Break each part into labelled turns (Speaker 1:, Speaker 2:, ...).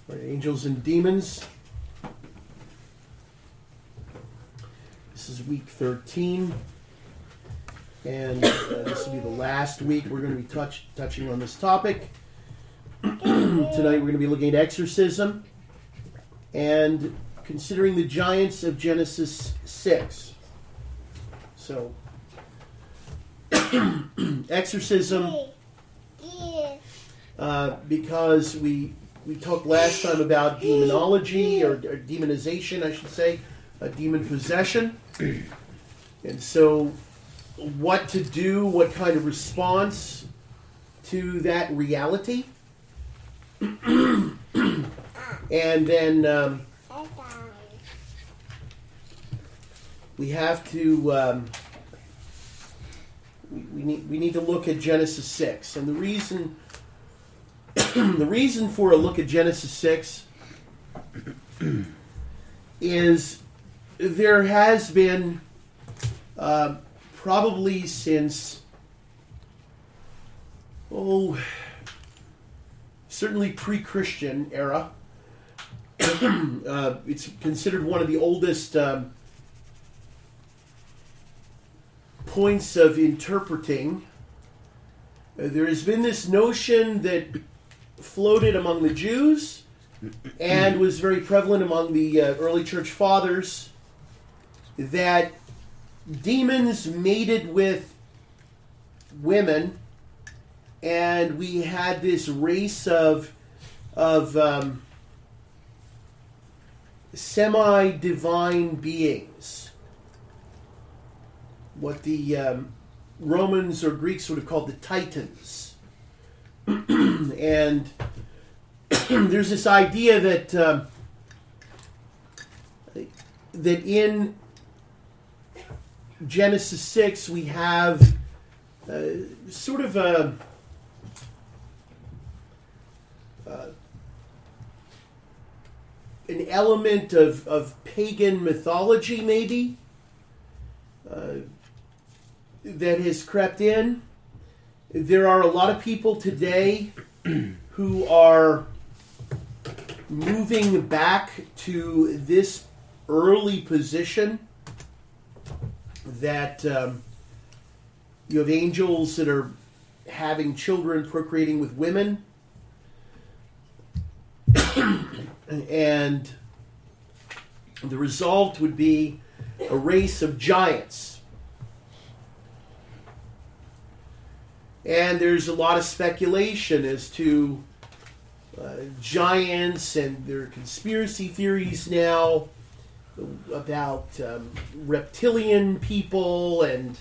Speaker 1: Right, angels and demons. This is week 13. And this will be the last week we're going to be touching on this topic. Tonight we're going to be looking at exorcism and considering the giants of Genesis 6. So, exorcism, because we talked last time about demonology, or demonization, I should say, demon possession. And so, what to do, what kind of response to that reality. And then we have to we need to look at Genesis 6, and the reason for a look at Genesis 6 is there has been probably since certainly pre-Christian era. It's considered one of the oldest points of interpreting. There has been this notion that floated among the Jews and was very prevalent among the early church fathers, that demons mated with women, and we had this race of semi-divine beings, what the Romans or Greeks would have called the Titans. And there's this idea that in Genesis 6 we have sort of an element of pagan mythology, maybe, that has crept in. There are a lot of people today who are moving back to this early position that you have angels that are having children, procreating with women, and the result would be a race of giants. And there's a lot of speculation as to giants, and there are conspiracy theories now about reptilian people, and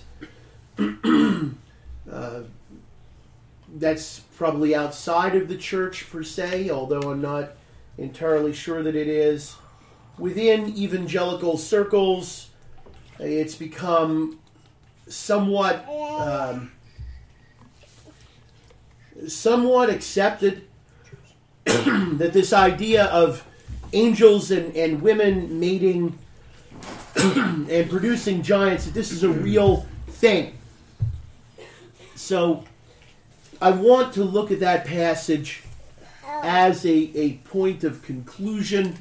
Speaker 1: that's probably outside of the church per se, although I'm not entirely sure that it is. Within evangelical circles, it's become somewhat accepted that this idea of angels and women mating and producing giants, that this is a real thing. So I want to look at that passage as a point of conclusion,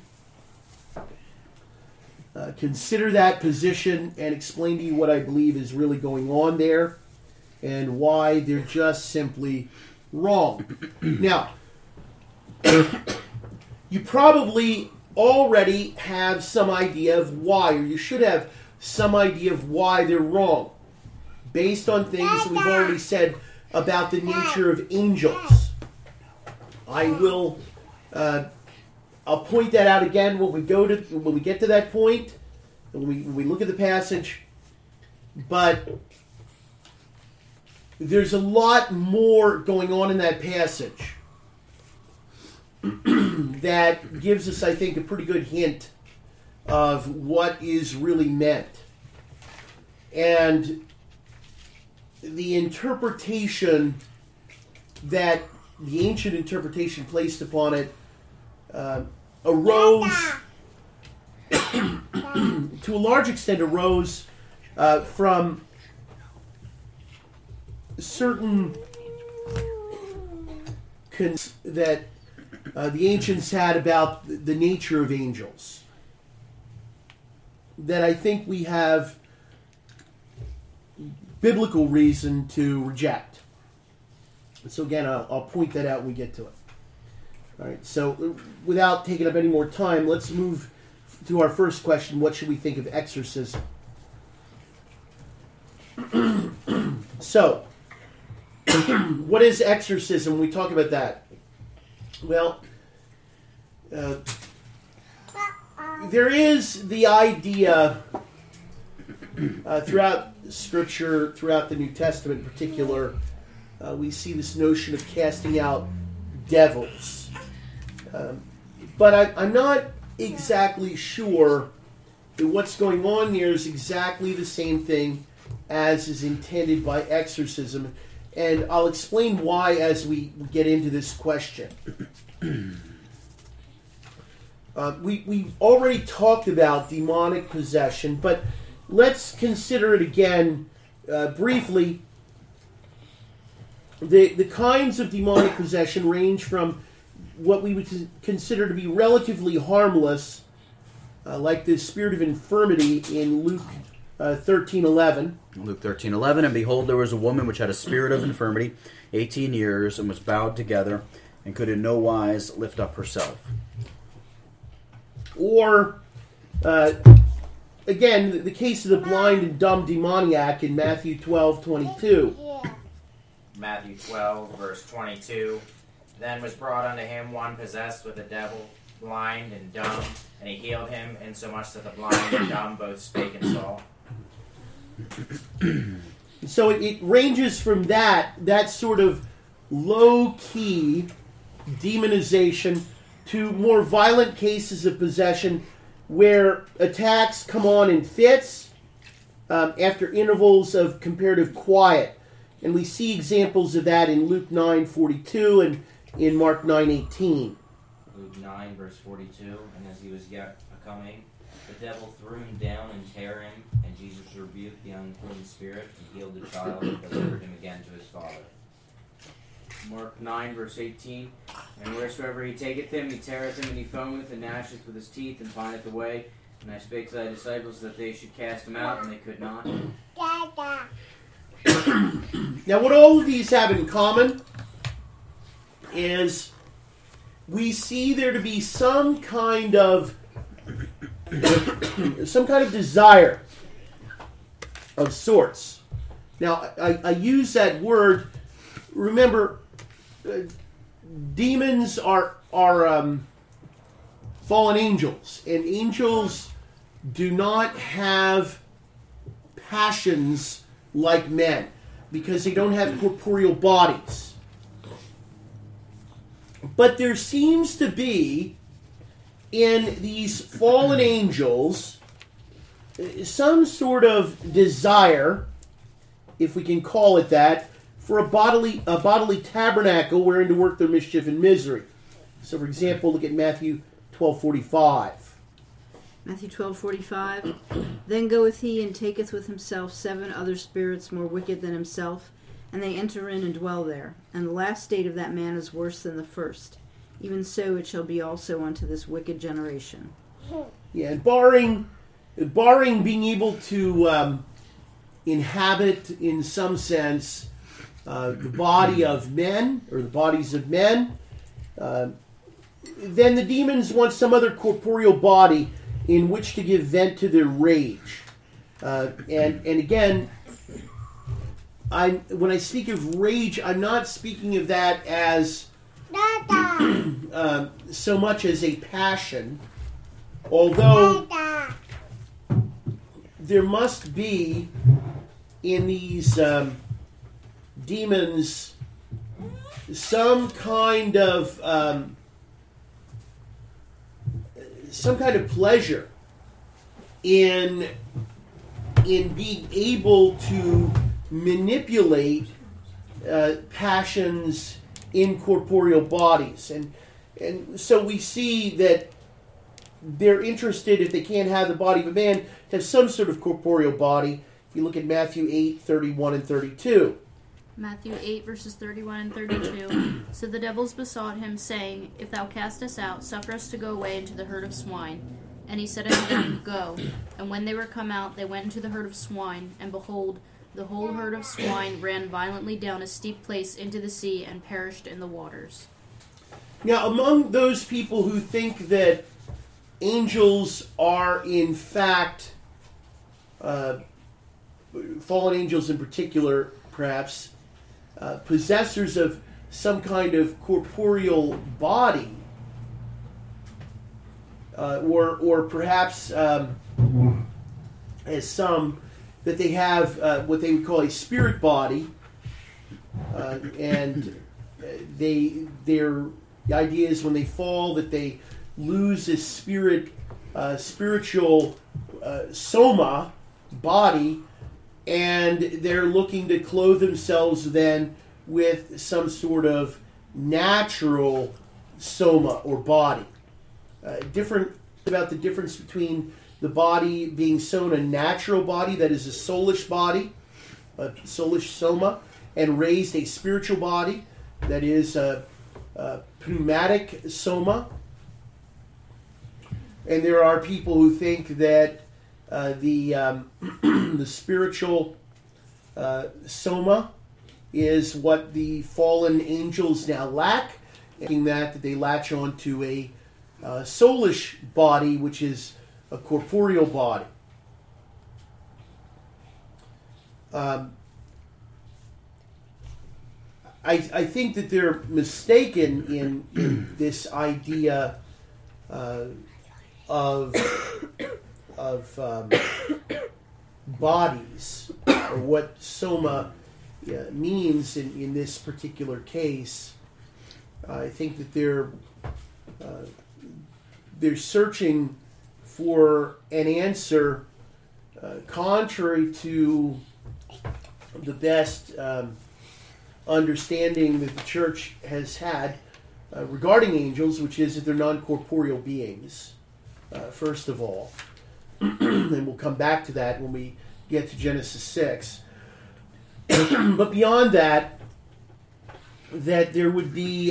Speaker 1: consider that position, and explain to you what I believe is really going on there and why they're just simply wrong. Now, you probably already have some idea of why, or you should have some idea of why they're wrong, based on things that we've already said about the nature of angels. I will, I'll point that out again when we get to that point, and when we look at the passage. But there's a lot more going on in that passage that gives us, I think, a pretty good hint of what is really meant. And the interpretation that the ancient interpretation placed upon it arose, to a large extent, from certain that the ancients had about the nature of angels that I think we have biblical reason to reject. So again, I'll point that out when we get to it. All right, so without taking up any more time, let's move to our first question. What should we think of exorcism? So, what is exorcism? We talk about that. Well, there is the idea throughout Scripture, throughout the New Testament in particular, we see this notion of casting out devils. But I'm not exactly sure that what's going on here is exactly the same thing as is intended by exorcism. And I'll explain why as we get into this question. We've already talked about demonic possession, but let's consider it again briefly. The kinds of demonic possession range from what we would consider to be relatively harmless, like the spirit of infirmity in Luke 13:11.
Speaker 2: Luke 13:11, and behold, there was a woman which had a spirit of infirmity 18 years, and was bowed together, and could in no wise lift up herself.
Speaker 1: Or, again, the case of the blind and dumb demoniac in Matthew 12:22.
Speaker 3: Matthew 12, verse 22. Then was brought unto him one possessed with a devil, blind and dumb, and he healed him, insomuch that the blind and dumb both spake and saw.
Speaker 1: So it ranges from that sort of low-key demonization to more violent cases of possession where attacks come on in fits after intervals of comparative quiet. And we see examples of that in Luke 9:42 and in Mark 9:18.
Speaker 3: Luke 9, verse 42. And as he was yet a-coming, the devil threw him down and tear him, and Jesus rebuked the unclean spirit, and healed the child, and delivered him again to his father. Mark 9, verse 18. And wheresoever he taketh him, he teareth him, and he foameth, and gnasheth with his teeth, and findeth a way. And I spake to thy disciples that they should cast him out, and they could not.
Speaker 1: Now, what all of these have in common is we see there to be some kind of desire of sorts. Now, I use that word. Remember, demons are fallen angels, and angels do not have passions like men because they don't have corporeal bodies. But there seems to be in these fallen angels some sort of desire, if we can call it that, for a bodily tabernacle wherein to work their mischief and misery. So, for example, look at Matthew 12:45.
Speaker 4: Matthew 12:45. Then goeth he and taketh with himself 7 other spirits more wicked than himself, and they enter in and dwell there. And the last state of that man is worse than the first. Even so it shall be also unto this wicked generation.
Speaker 1: Yeah, and barring being able to inhabit, in some sense, the body of men, or the bodies of men, then the demons want some other corporeal body in which to give vent to their rage. And again, when I speak of rage, I'm not speaking of that as so much as a passion, although there must be in these demons some kind of pleasure in being able to manipulate passions in corporeal bodies, and so we see that they're interested, if they can't have the body of a man, to have some sort of corporeal body. If you look at Matthew 8:31 and 32.
Speaker 5: Matthew 8, verses 31 and 32. So the devils besought him, saying, If thou cast us out, suffer us to go away into the herd of swine. And he said unto them, Go. And when they were come out, they went into the herd of swine, and behold, the whole herd of swine ran violently down a steep place into the sea, and perished in the waters.
Speaker 1: Now, among those people who think that angels are in fact, fallen angels in particular, perhaps, possessors of some kind of corporeal body, or perhaps, as some, that they have what they would call a spirit body, and the idea is when they fall that they lose this spiritual soma, body, and they're looking to clothe themselves then with some sort of natural soma or body. Different about the difference between the body being sown a natural body, that is a soulish body, a soulish soma, and raised a spiritual body, that is a pneumatic soma. And there are people who think that the spiritual soma is what the fallen angels now lack, and that they latch on to a soulish body, which is a corporeal body. I think that they're mistaken in this idea of bodies, or what soma means in this particular case. I think that they're searching for an answer contrary to the best understanding that the church has had regarding angels, which is that they're non-corporeal beings, first of all. And we'll come back to that when we get to Genesis 6. But beyond that, that there would be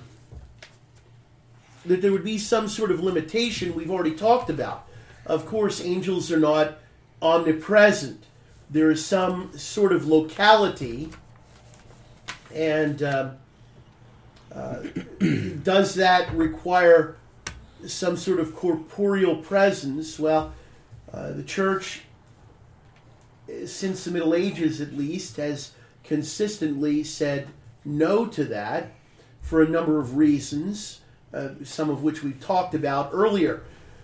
Speaker 1: some sort of limitation we've already talked about. Of course, angels are not omnipresent. There is some sort of locality, and does that require some sort of corporeal presence? Well, the church, since the Middle Ages at least, has consistently said no to that for a number of reasons, some of which we've talked about earlier.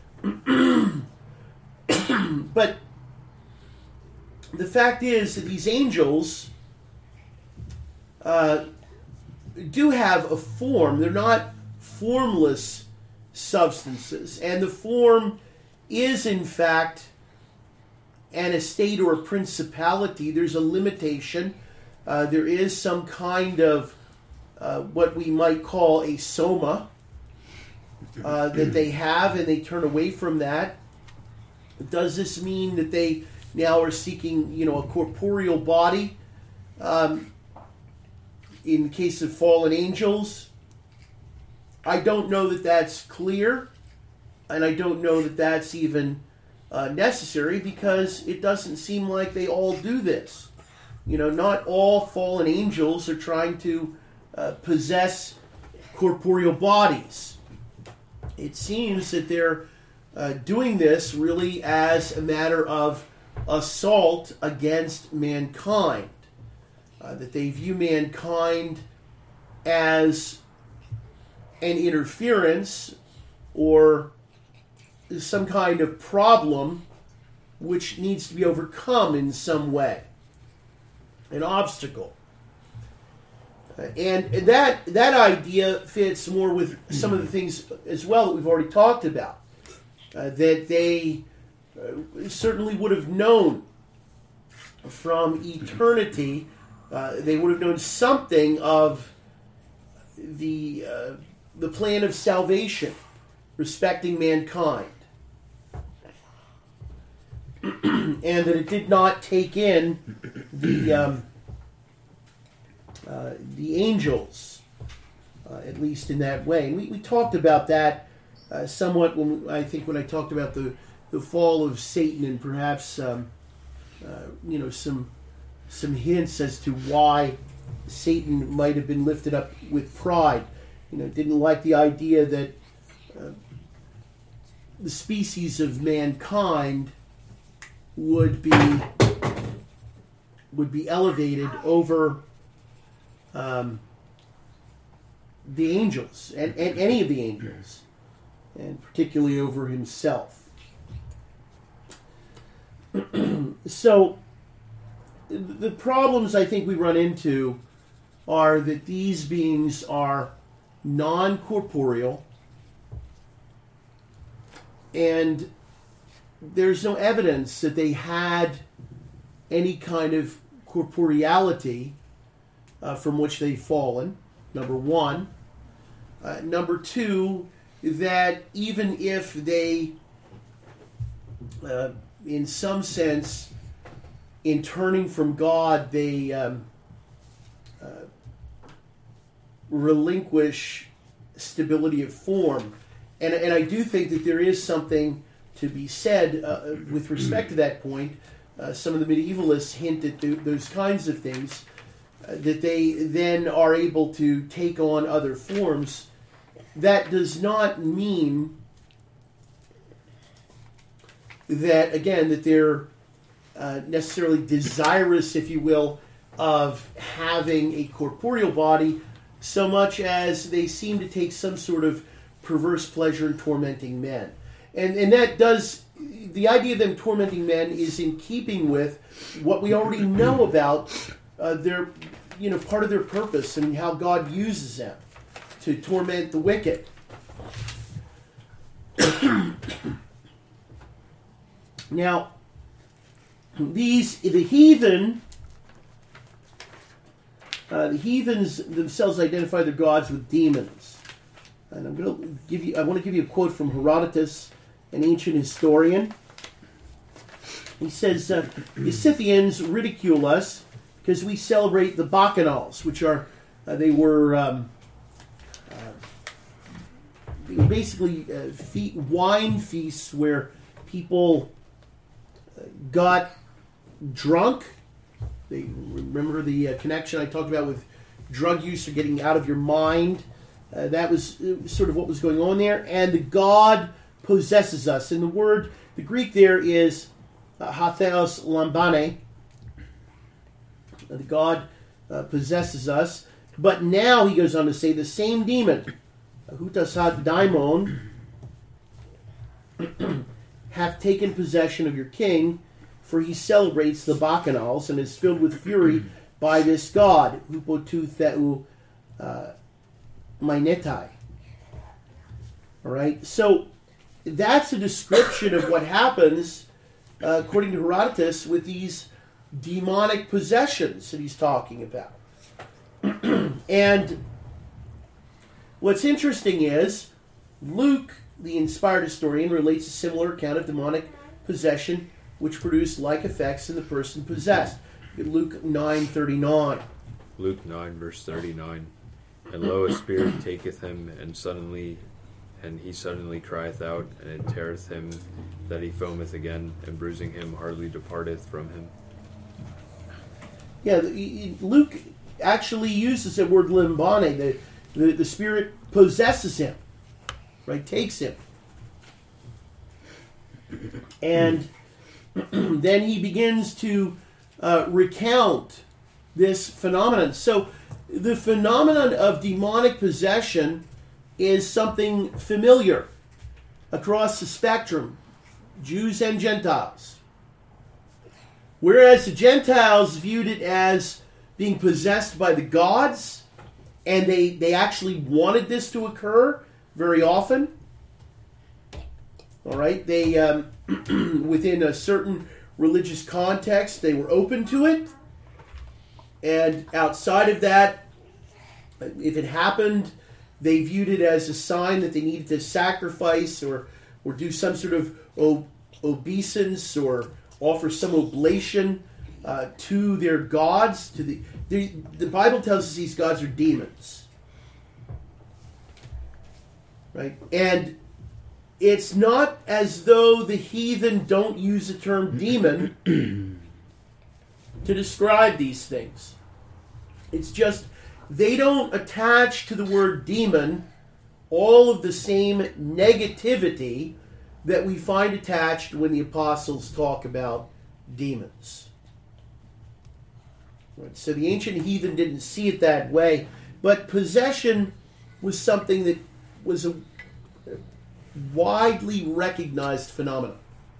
Speaker 1: But the fact is that these angels do have a form. They're not formless substances. And the form is, in fact, an estate or a principality. There's a limitation. There is some kind of what we might call a soma that they have, and they turn away from that. Does this mean that they now are seeking, a corporeal body? In the case of fallen angels, I don't know that that's clear, and I don't know that that's even necessary, because it doesn't seem like they all do this. Not all fallen angels are trying to possess corporeal bodies. It seems that they're doing this really as a matter of assault against mankind. That they view mankind as an interference or some kind of problem which needs to be overcome in some way. An obstacle. And that idea fits more with some of the things as well that we've already talked about. That they certainly would have known from eternity. They would have known something of the plan of salvation respecting mankind. And that it did not take in the the angels, at least in that way. And we talked about that somewhat when I talked about the fall of Satan, and perhaps some hints as to why Satan might have been lifted up with pride. Didn't like the idea that the species of mankind would be elevated over the angels and any of the angels, and particularly over himself. So the problems I think we run into are that these beings are non-corporeal, and there's no evidence that they had any kind of corporeality from which they've fallen, number one. Number two, that even if they, in some sense, in turning from God, they relinquish stability of form. And I do think that there is something to be said with respect to that point. Some of the medievalists hint at those kinds of things, that they then are able to take on other forms. That does not mean that, again, that they're necessarily desirous, if you will, of having a corporeal body, so much as they seem to take some sort of perverse pleasure in tormenting men. And that does, the idea of them tormenting men is in keeping with what we already know about their, part of their purpose and how God uses them to torment the wicked. Now, the heathens themselves identify their gods with demons. And I want to give you a quote from Herodotus, an ancient historian. He says, the Scythians ridicule us because we celebrate the bacchanals, which are, they were basically wine feasts where people got drunk. They remember the connection I talked about with drug use or getting out of your mind. That was sort of what was going on there. And the god possesses us. And the Greek there is hatheos lambane. The god possesses us. But now, he goes on to say, the same demon, hutasad daimon, hath taken possession of your king, for he celebrates the bacchanals and is filled with fury by this god, hupotu theu mainetai. All right, so that's a description of what happens, according to Herodotus, with these demonic possessions that he's talking about. And what's interesting is Luke, the inspired historian, relates a similar account of demonic possession which produced like effects in the person possessed. Luke 9:39.
Speaker 6: Luke 9, verse 39. And lo, a spirit taketh him, and he suddenly crieth out, and it teareth him that he foameth again, and bruising him hardly departeth from him.
Speaker 1: Yeah, Luke actually uses the word limbane. The spirit possesses him, right? Takes him. And then he begins to recount this phenomenon. So the phenomenon of demonic possession is something familiar across the spectrum, Jews and Gentiles. Whereas the Gentiles viewed it as being possessed by the gods, and they actually wanted this to occur very often. All right, they within a certain religious context, they were open to it, and outside of that, if it happened, they viewed it as a sign that they needed to sacrifice or do some sort of obeisance or offer some oblation to their gods. The Bible tells us these gods are demons, right? And it's not as though the heathen don't use the term demon to describe these things. It's just they don't attach to the word demon all of the same negativity that we find attached when the apostles talk about demons. Right, so the ancient heathen didn't see it that way, but possession was something that was a widely recognized phenomenon.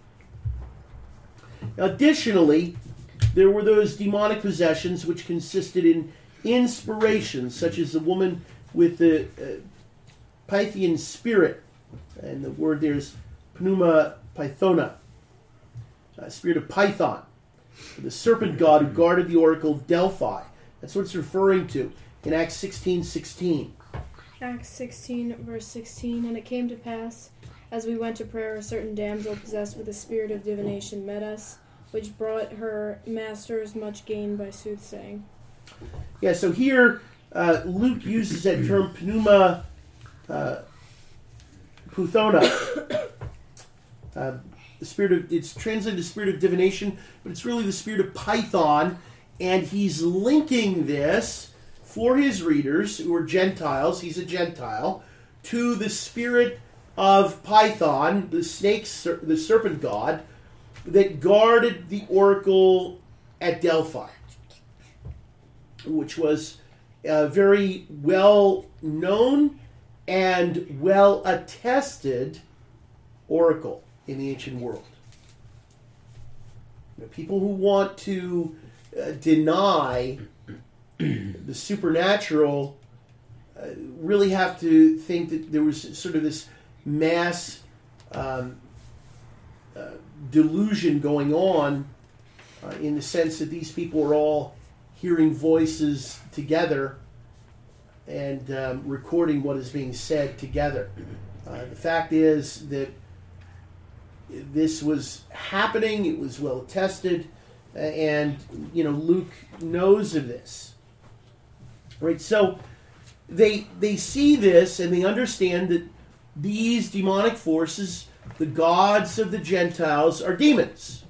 Speaker 1: Additionally, there were those demonic possessions which consisted in inspirations, such as the woman with the Pythian spirit, and the word there is pneuma pythona, spirit of Python, the serpent god who guarded the oracle of Delphi. That's what it's referring to in Acts 16:16.
Speaker 7: Acts 16, verse 16, and it came to pass, as we went to prayer, a certain damsel possessed with a spirit of divination met us, which brought her masters much gain by soothsaying.
Speaker 1: Yeah, so here Luke uses that term pneuma pythona. The spirit of, it's translated the spirit of divination, but it's really the spirit of Python, and he's linking this for his readers who are Gentiles, he's a Gentile, to the spirit of Python, the snake, the serpent god, that guarded the oracle at Delphi, which was very well known and well attested oracle in the ancient world. You know, people who want to deny the supernatural really have to think that there was sort of this mass delusion going on in the sense that these people are all hearing voices together and recording what is being said together. The fact is that this was happening, it was well attested, and Luke knows of this. Right, so they see this and they understand that these demonic forces, the gods of the Gentiles, are demons.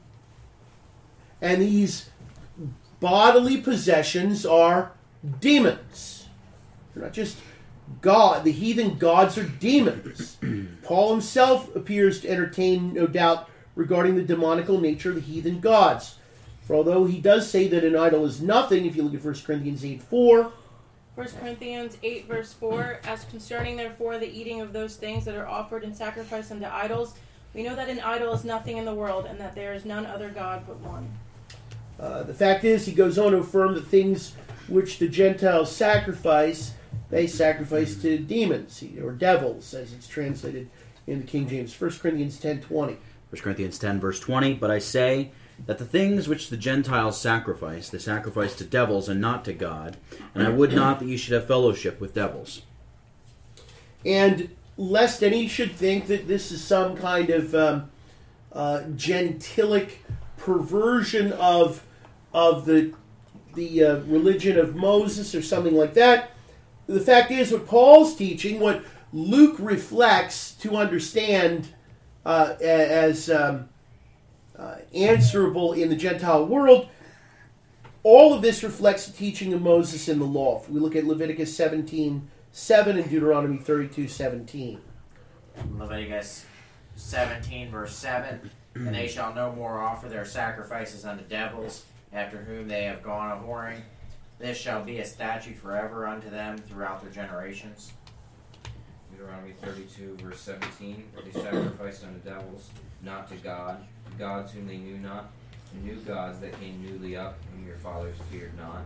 Speaker 1: And these bodily possessions are demons. They're not just God. The heathen gods are demons. Paul himself appears to entertain no doubt regarding the demonical nature of the heathen gods. For although he does say that an idol is nothing, if you look at 1 Corinthians 8:4.
Speaker 8: 1 Corinthians 8, verse 4, as concerning therefore the eating of those things that are offered in sacrifice unto idols, we know that an idol is nothing in the world, and that there is none other God but one.
Speaker 1: The fact is, he goes on to affirm that things which the Gentiles sacrifice, they sacrifice to demons, or devils, as it's translated in the King James. 1 Corinthians 10:20.
Speaker 2: 1 Corinthians 10, verse 20, but I say that the things which the Gentiles sacrifice, they sacrifice to devils and not to God, and I would not that you should have fellowship with devils.
Speaker 1: And lest any should think that this is some kind of gentilic perversion of the religion of Moses or something like that, the fact is what Paul's teaching, what Luke reflects to understand as answerable in the Gentile world, all of this reflects the teaching of Moses in the law. If we look at Leviticus 17:7 and Deuteronomy 32:17.
Speaker 9: Leviticus 17, verse 7, and they shall no more offer their sacrifices unto devils, after whom they have gone a-whoring. This shall be a statute forever unto them throughout their generations.
Speaker 3: Deuteronomy 32, verse 17, they sacrificed unto devils, not to God, gods whom they knew not, and new gods that came newly up, whom your fathers feared not.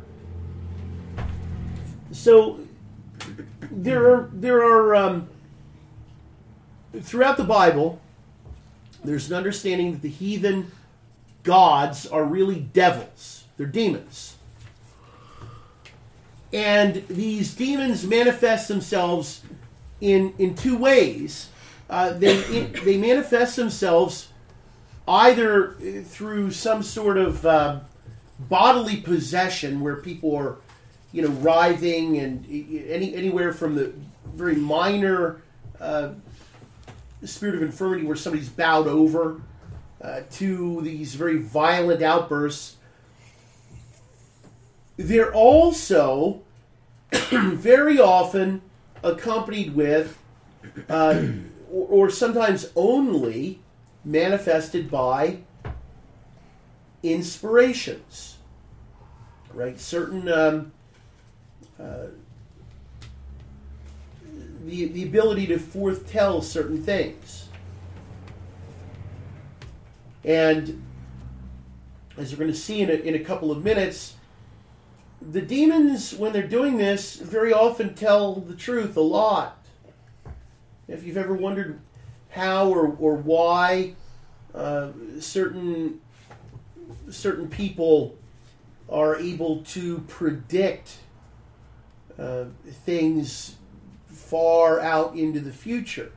Speaker 1: So there are throughout the Bible, there's an understanding that the heathen gods are really devils. They're demons. And these demons manifest themselves in two ways. They manifest themselves either through some sort of bodily possession where people are, writhing, and anywhere from the very minor spirit of infirmity where somebody's bowed over to these very violent outbursts. They're also very often accompanied with, or sometimes only manifested by, inspirations, right? Certain the ability to foretell certain things. And as we're going to see in a couple of minutes, the demons, when they're doing this, very often tell the truth a lot. If you've ever wondered how or why certain people are able to predict things far out into the future,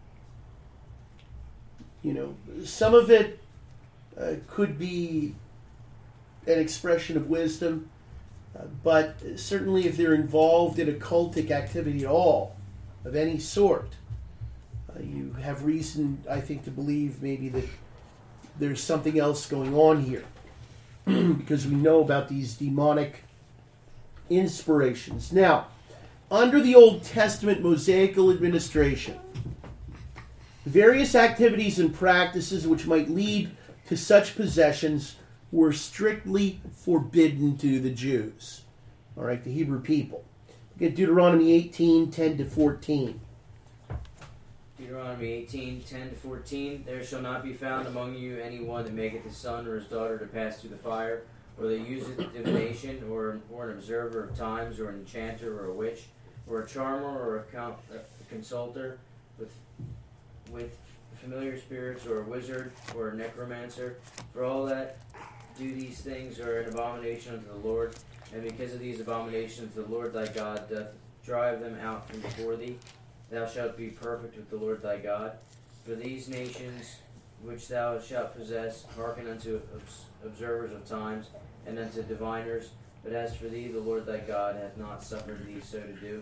Speaker 1: some of it could be an expression of wisdom, but certainly if they're involved in occultic activity at all, of any sort, you have reason, I think, to believe maybe that there's something else going on here. Because we know about these demonic inspirations. Now, under the Old Testament Mosaical administration, various activities and practices which might lead to such possessions were strictly forbidden to the Jews. All right, the Hebrew people. Look at Deuteronomy 18, 10 to 14.
Speaker 10: Deuteronomy 18, 10 to 14. There shall not be found among you anyone that maketh his son or his daughter to pass through the fire, or that useth divination, or an observer of times, or an enchanter, or a witch, or a charmer, or a consulter with familiar spirits, or a wizard, or a necromancer. For all that do these things are an abomination unto the Lord, and because of these abominations the Lord thy God doth drive them out from before thee. Thou shalt be perfect with the Lord thy God. For these nations which thou shalt possess hearken unto observers of times, and unto diviners. But as for thee, the Lord thy God hath not suffered thee so to do.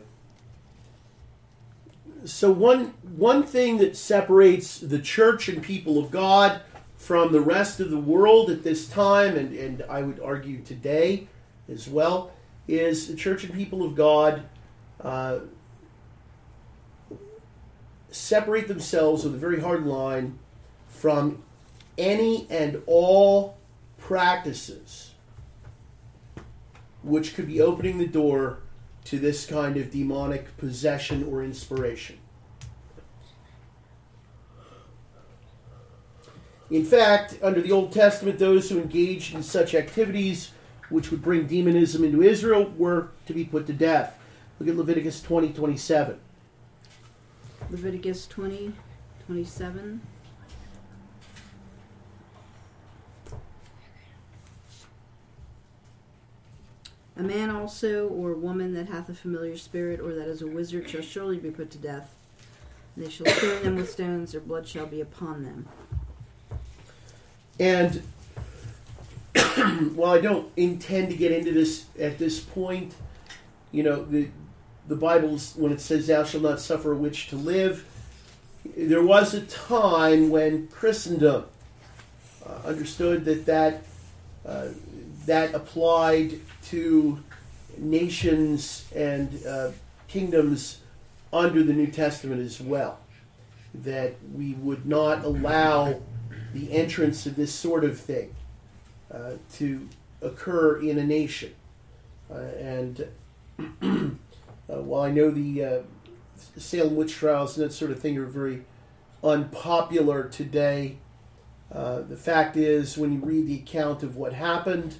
Speaker 1: So one thing that separates the church and people of God from the rest of the world at this time, and I would argue today as well, is the church and people of God separate themselves with a very hard line from any and all practices which could be opening the door to this kind of demonic possession or inspiration. In fact, under the Old Testament, those who engaged in such activities which would bring demonism into Israel were to be put to death. Look at Leviticus 20:27.
Speaker 4: Leviticus 20:27. A man also, or woman that hath a familiar spirit, or that is a wizard, shall surely be put to death. They shall stone them with stones, their blood shall be upon them.
Speaker 1: And while I don't intend to get into this at this point, the Bible, when it says thou shalt not suffer a witch to live, there was a time when Christendom understood that applied to nations and kingdoms under the New Testament as well. That we would not allow the entrance of this sort of thing to occur in a nation. While I know the Salem witch trials and that sort of thing are very unpopular today, the fact is, when you read the account of what happened,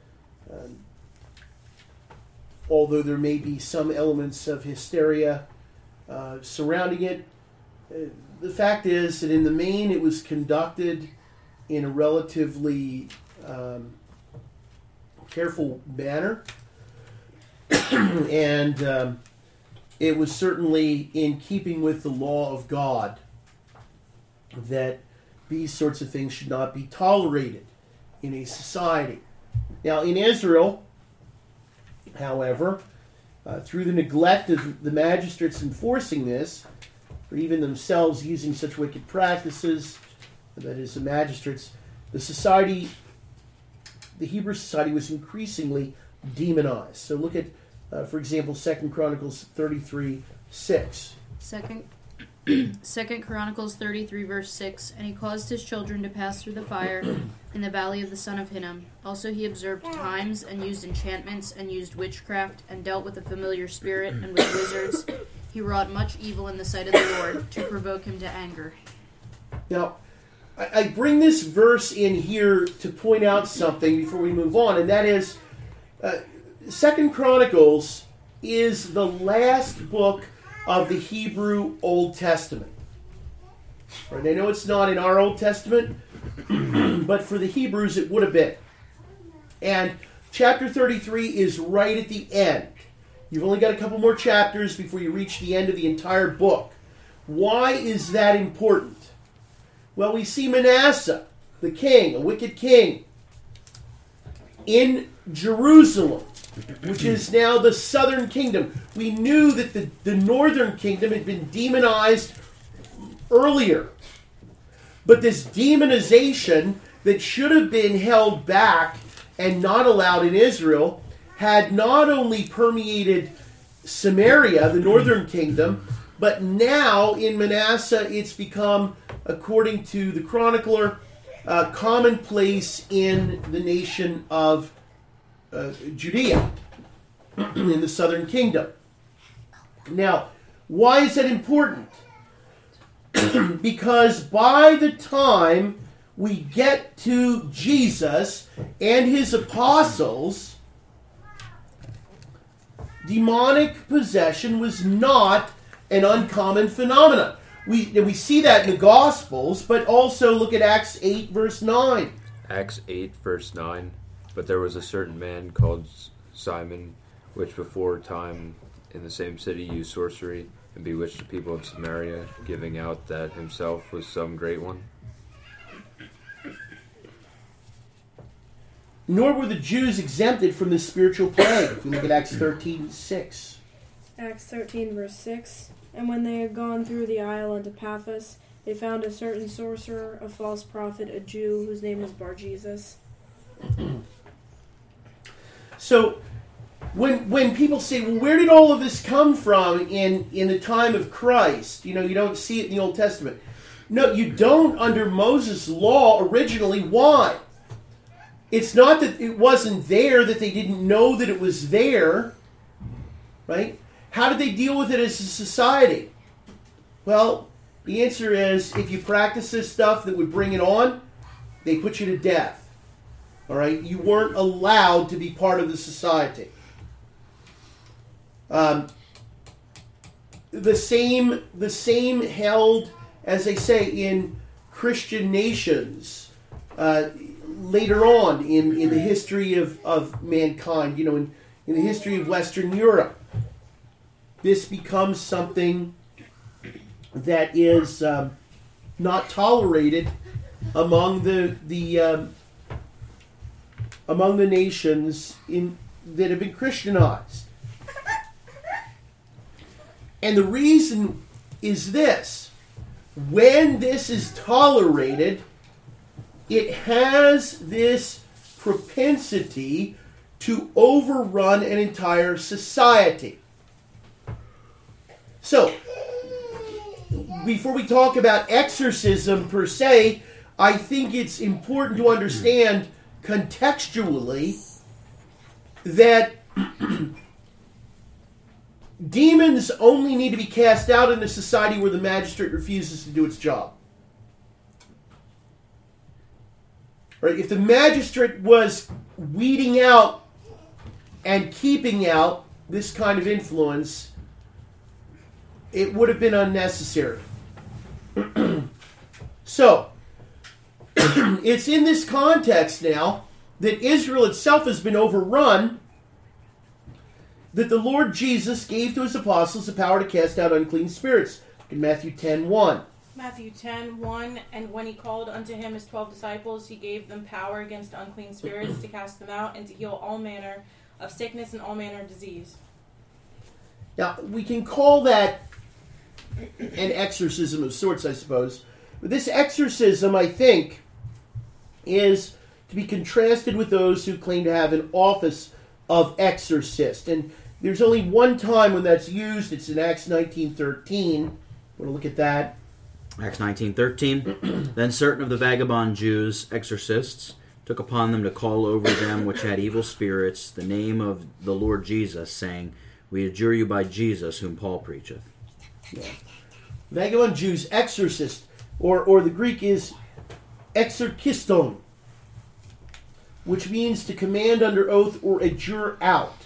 Speaker 1: although there may be some elements of hysteria surrounding it, the fact is that in the main it was conducted in a relatively careful manner. And it was certainly in keeping with the law of God that these sorts of things should not be tolerated in a society. Now, in Israel, however, through the neglect of the magistrates enforcing this, or even themselves using such wicked practices, that is, the magistrates, the Hebrew society was increasingly demonized. So look at, for example, 2 Chronicles 33:6.
Speaker 5: Second Chronicles 33 verse 6, and he caused his children to pass through the fire in the valley of the son of Hinnom. Also he observed times, and used enchantments, and used witchcraft, and dealt with a familiar spirit, and with wizards. He wrought much evil in the sight of the Lord, to provoke him to anger.
Speaker 1: Now, I bring this verse in here to point out something before we move on, and that is, 2 Chronicles is the last book of the Hebrew Old Testament. Right, I know it's not in our Old Testament, but for the Hebrews it would have been. And chapter 33 is right at the end. You've only got a couple more chapters before you reach the end of the entire book. Why is that important? Well, we see Manasseh, the king, a wicked king, in Jerusalem, which is now the southern kingdom. We knew that the northern kingdom had been demonized earlier. But this demonization that should have been held back and not allowed in Israel had not only permeated Samaria, the northern kingdom, but now in Manasseh it's become, according to the chronicler, commonplace in the nation of Judea, in the southern kingdom. Now, why is that important? Because by the time we get to Jesus and his apostles, demonic possession was not an uncommon phenomenon. We see that in the Gospels, but also look at Acts 8, verse 9.
Speaker 6: Acts 8, verse 9. But there was a certain man called Simon, which before time in the same city used sorcery, and bewitched the people of Samaria, giving out that himself was some great one.
Speaker 1: Nor were the Jews exempted from the spiritual plague. If we look at Acts 13:6.
Speaker 7: Acts 13, verse 6. And when they had gone through the isle unto Paphos, they found a certain sorcerer, a false prophet, a Jew, whose name was Bar-Jesus.
Speaker 1: So, when people say, well, where did all of this come from in the time of Christ? You don't see it in the Old Testament. No, you don't under Moses' law originally. Why? It's not that it wasn't there, that they didn't know that it was there, right? How did they deal with it as a society? Well, the answer is, if you practice this stuff that would bring it on, they put you to death. All right? You weren't allowed to be part of the society. The same held, as they say, in Christian nations later on in the history of mankind, in the history of Western Europe. This becomes something that is not tolerated among the nations that have been Christianized. And the reason is this: when this is tolerated, it has this propensity to overrun an entire society. So, before we talk about exorcism per se, I think it's important to understand contextually that demons only need to be cast out in a society where the magistrate refuses to do its job. Right? If the magistrate was weeding out and keeping out this kind of influence, it would have been unnecessary. So, it's in this context now that Israel itself has been overrun, that the Lord Jesus gave to his apostles the power to cast out unclean spirits in Matthew 10:1.
Speaker 8: Matthew 10:1, and when he called unto him his 12 disciples, he gave them power against unclean spirits to cast them out and to heal all manner of sickness and all manner of disease.
Speaker 1: Now, we can call that an exorcism of sorts, I suppose. But this exorcism, I think, is to be contrasted with those who claim to have an office of exorcist. And there's only one time when that's used. It's in Acts 19:13. We're going to look at that.
Speaker 2: Acts 19:13. Then certain of the vagabond Jews, exorcists, took upon them to call over them which had evil spirits the name of the Lord Jesus, saying, We adjure you by Jesus, whom Paul preacheth.
Speaker 1: Yeah. Vagabond Jews, exorcist, or the Greek is exorkiston, which means to command under oath or adjure out.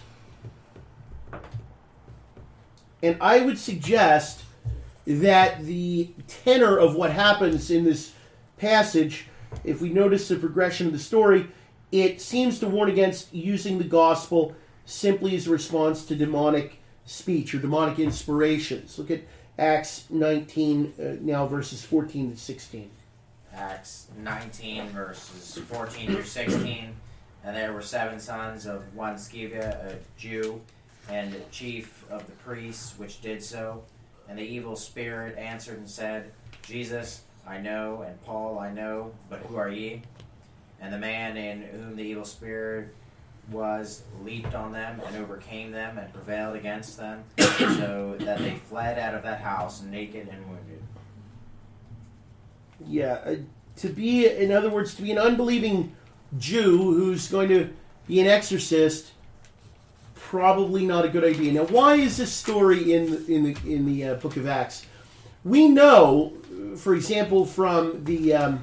Speaker 1: And I would suggest that the tenor of what happens in this passage, if we notice the progression of the story, it seems to warn against using the gospel simply as a response to demonic speech or demonic inspirations. Look at Acts 19, now verses 14 to 16.
Speaker 9: Acts 19, verses 14 through 16. And there were 7 sons of one Sceva, a Jew, and the chief of the priests, which did so. And the evil spirit answered and said, Jesus I know, and Paul I know, but who are ye? And the man in whom the evil spirit was leaped on them and overcame them and prevailed against them, so that they fled out of that house naked and wounded.
Speaker 1: Yeah, to be, in other words, to be an unbelieving Jew who's going to be an exorcist, probably not a good idea. Now, why is this story in the book of Acts? We know, for example, from the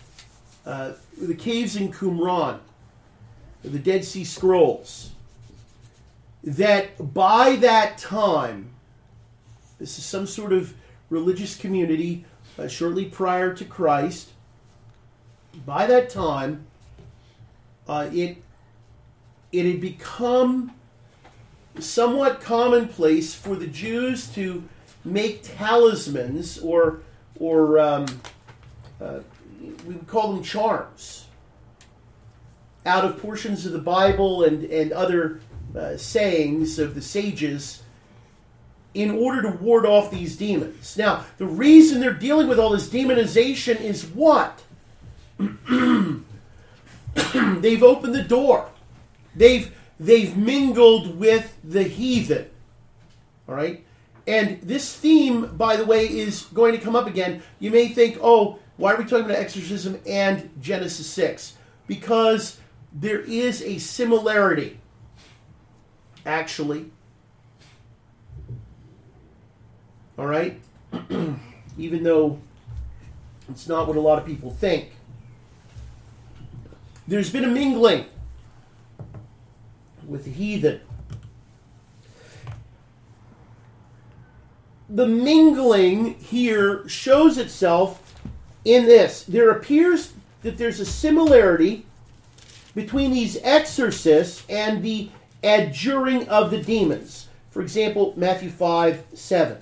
Speaker 1: caves in Qumran, the Dead Sea Scrolls, that by that time, this is some sort of religious community shortly prior to Christ. By that time, it had become somewhat commonplace for the Jews to make talismans, or we would call them charms, out of portions of the Bible and other sayings of the sages in order to ward off these demons. Now, the reason they're dealing with all this demonization is what? They've opened the door. They've mingled with the heathen. All right? And this theme, by the way, is going to come up again. You may think, oh, why are we talking about exorcism and Genesis 6? Because there is a similarity, actually. All right? Even though it's not what a lot of people think. There's been a mingling with the heathen. The mingling here shows itself in this. There appears that there's a similarity between these exorcists and the adjuring of the demons. For example, Matthew 5:7.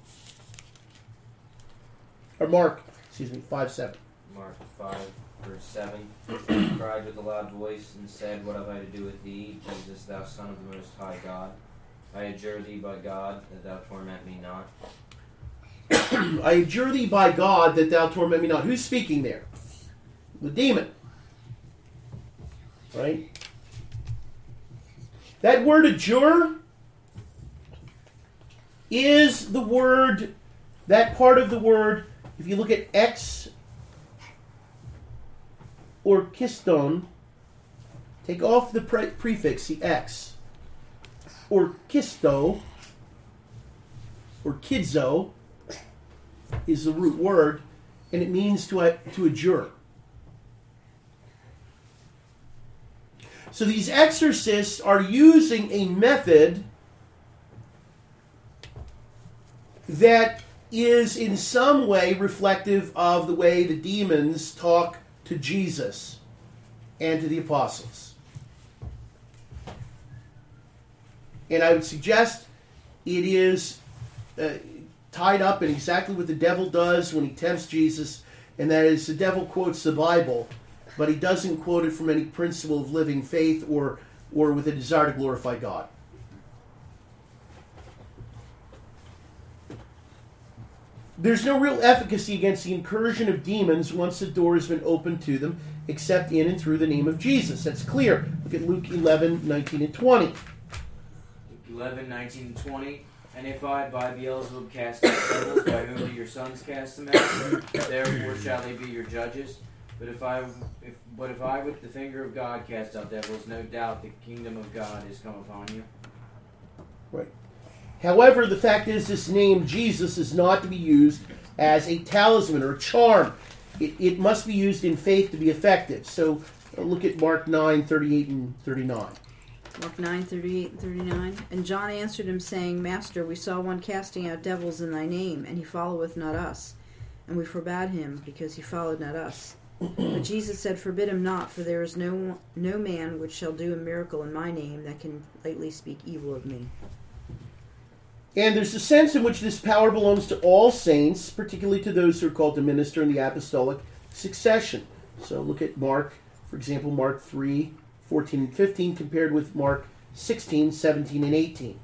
Speaker 1: Or Mark 5:7.
Speaker 3: Mark 5, verse 7. Cried with a loud voice and said, What have I to do with thee, Jesus, thou Son of the Most High God? I adjure thee by God that thou torment me not.
Speaker 1: I adjure thee by God that thou torment me not. Who's speaking there? The demon. Right? That word adjure is the word, that part of the word, if you look at ex or kiston, take off the prefix, the X, or kisto, or kidzo, is the root word, and it means to adjure. So these exorcists are using a method that is in some way reflective of the way the demons talk to Jesus and to the apostles. And I would suggest it is tied up in exactly what the devil does when he tempts Jesus, and that is the devil quotes the Bible, but he doesn't quote it from any principle of living faith or with a desire to glorify God. There's no real efficacy against the incursion of demons once the door has been opened to them, except in and through the name of Jesus. That's clear. Look at Luke 11, 19 and 20.
Speaker 10: Luke 11, 19 and 20. And if I by Beelzebub cast out devils, by whom do your sons cast them out? Therefore shall they be your judges. But if I with the finger of God cast out devils, no doubt the kingdom of God is come upon you.
Speaker 1: Right. However, the fact is this name Jesus is not to be used as a talisman or a charm. It must be used in faith to be effective. So look at Mark 9, 38 and 39.
Speaker 4: Mark 9, 38 and 39. And John answered him, saying, Master, we saw one casting out devils in thy name, and he followeth not us. And we forbade him, because he followed not us. But Jesus said, Forbid him not, for there is no man which shall do a miracle in my name that can lightly speak evil of me.
Speaker 1: And there's a sense in which this power belongs to all saints, particularly to those who are called to minister in the apostolic succession. So look at Mark, for example, Mark 3, 14 and 15, compared with Mark 16, 17 and 18.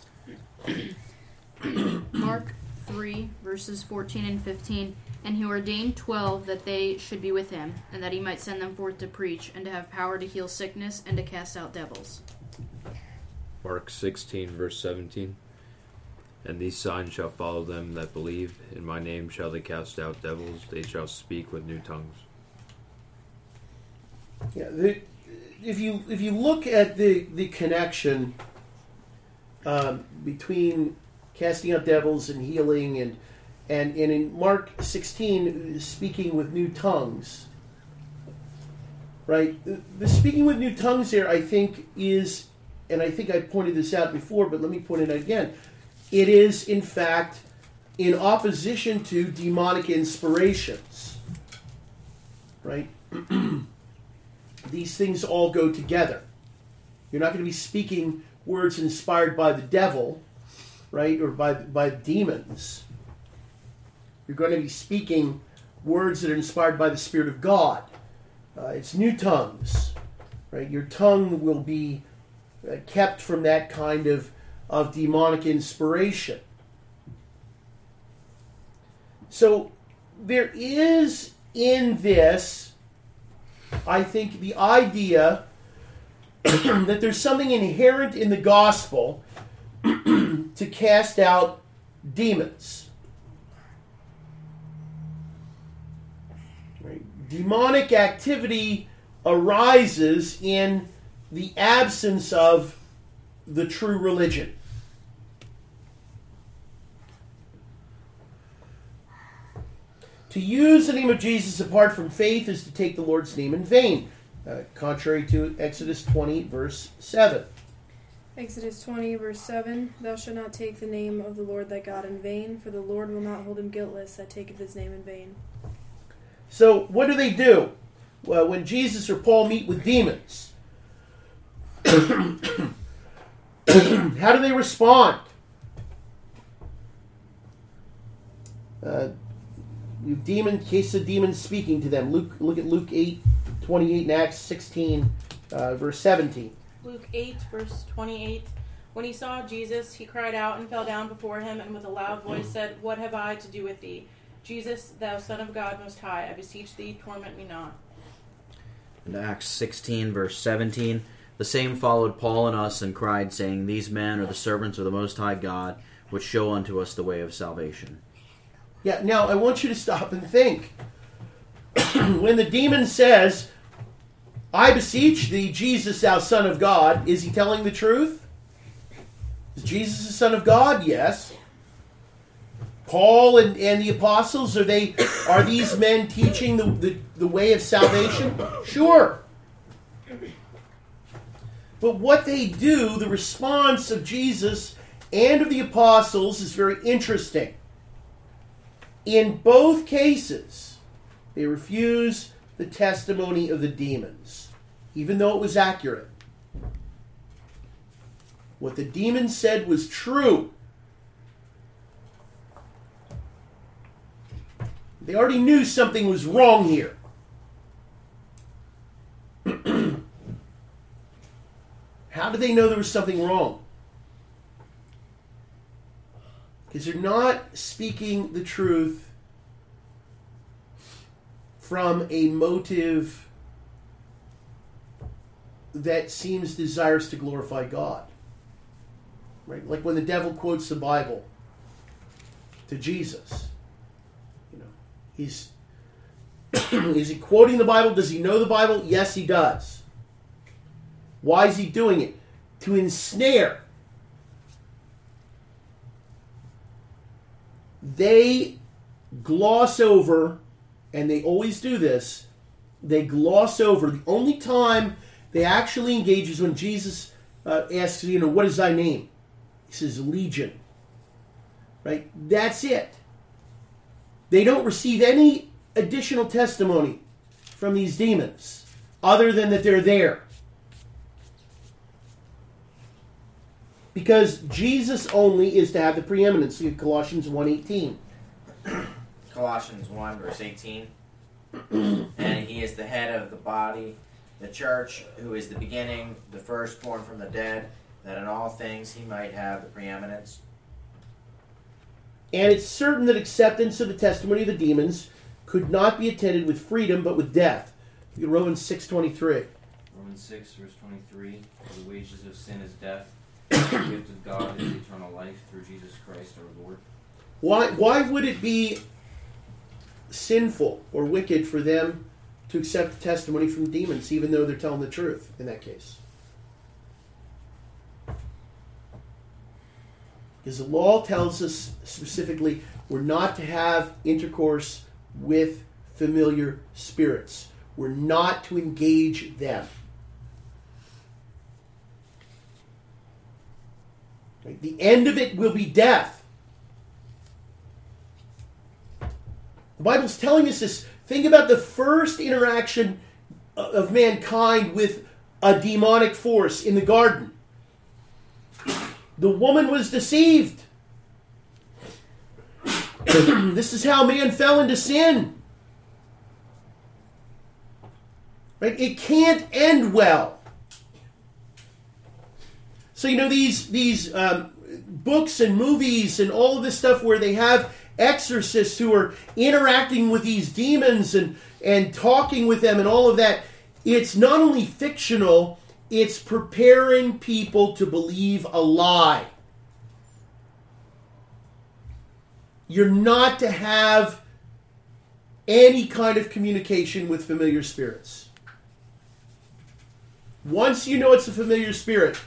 Speaker 5: Mark 3, verses 14 and 15. And he ordained 12 that they should be with him, and that he might send them forth to preach, and to have power to heal sickness, and to cast out devils.
Speaker 6: Mark 16, verse 17. And these signs shall follow them that believe. In my name shall they cast out devils. They shall speak with new tongues.
Speaker 1: Yeah, if you look at the connection between casting out devils and healing, and in Mark 16, speaking with new tongues, right? The speaking with new tongues there, I think, is, and I think I pointed this out before, but let me point it out again. It is, in fact, in opposition to demonic inspirations, right? These things all go together. You're not going to be speaking words inspired by the devil, right, or by demons. You're going to be speaking words that are inspired by the Spirit of God. It's new tongues, right? Your tongue will be kept from that kind of demonic inspiration. So there is in this, I think, the idea that there's something inherent in the gospel to cast out demons. Right? Demonic activity arises in the absence of the true religion. To use the name of Jesus apart from faith is to take the Lord's name in vain, contrary to Exodus 20, verse 7.
Speaker 7: Exodus 20, verse 7, Thou shalt not take the name of the Lord thy God in vain, for the Lord will not hold him guiltless that taketh his name in vain.
Speaker 1: So what do? Well, when Jesus or Paul meet with demons, how do they respond? Case of demons speaking to them. Look at Luke 8, 28 and Acts 16, verse 17.
Speaker 8: Luke 8, verse 28. When he saw Jesus, he cried out and fell down before him, and with a loud voice said, What have I to do with thee? Jesus, thou Son of God Most High, I beseech thee, torment me not.
Speaker 2: In Acts 16, verse 17, the same followed Paul and us and cried, saying, These men are the servants of the Most High God, which show unto us the way of salvation.
Speaker 1: Yeah, now I want you to stop and think. When the demon says, I beseech thee, Jesus, thou Son of God, is he telling the truth? Is Jesus the Son of God? Yes. Paul and the apostles, are these men teaching the way of salvation? Sure. But what they do, the response of Jesus and of the apostles, is very interesting. In both cases, they refuse the testimony of the demons, even though it was accurate. What the demons said was true. They already knew something was wrong here. How did they know there was something wrong? Because they're not speaking the truth from a motive that seems desirous to glorify God. Right? Like when the devil quotes the Bible to Jesus. Is he quoting the Bible? Does he know the Bible? Yes, he does. Why is he doing it? To ensnare. They gloss over, and they always do this, they gloss over. The only time they actually engage is when Jesus asks, what is thy name? He says, Legion. Right? That's it. They don't receive any additional testimony from these demons other than that they're there. Because Jesus only is to have the preeminence. Look at Colossians 1:18.
Speaker 9: Colossians 1, verse 18. And he is the head of the body, the church, who is the beginning, the firstborn from the dead, that in all things he might have the preeminence.
Speaker 1: And it's certain that acceptance of the testimony of the demons could not be attended with freedom, but with death. Look at Romans 6:23.
Speaker 3: Romans 6, verse 23. For the wages of sin is death. The gift of God is eternal life through Jesus Christ our Lord.
Speaker 1: Why would it be sinful or wicked for them to accept the testimony from demons, even though they're telling the truth in that case? Because the law tells us specifically we're not to have intercourse with familiar spirits. We're not to engage them. Right? The end of it will be death. The Bible's telling us this. Think about the first interaction of mankind with a demonic force in the garden. The woman was deceived. This is how man fell into sin. Right? It can't end well. So these books and movies and all of this stuff where they have exorcists who are interacting with these demons and talking with them and all of that, it's not only fictional, it's preparing people to believe a lie. You're not to have any kind of communication with familiar spirits. Once you know it's a familiar spirit,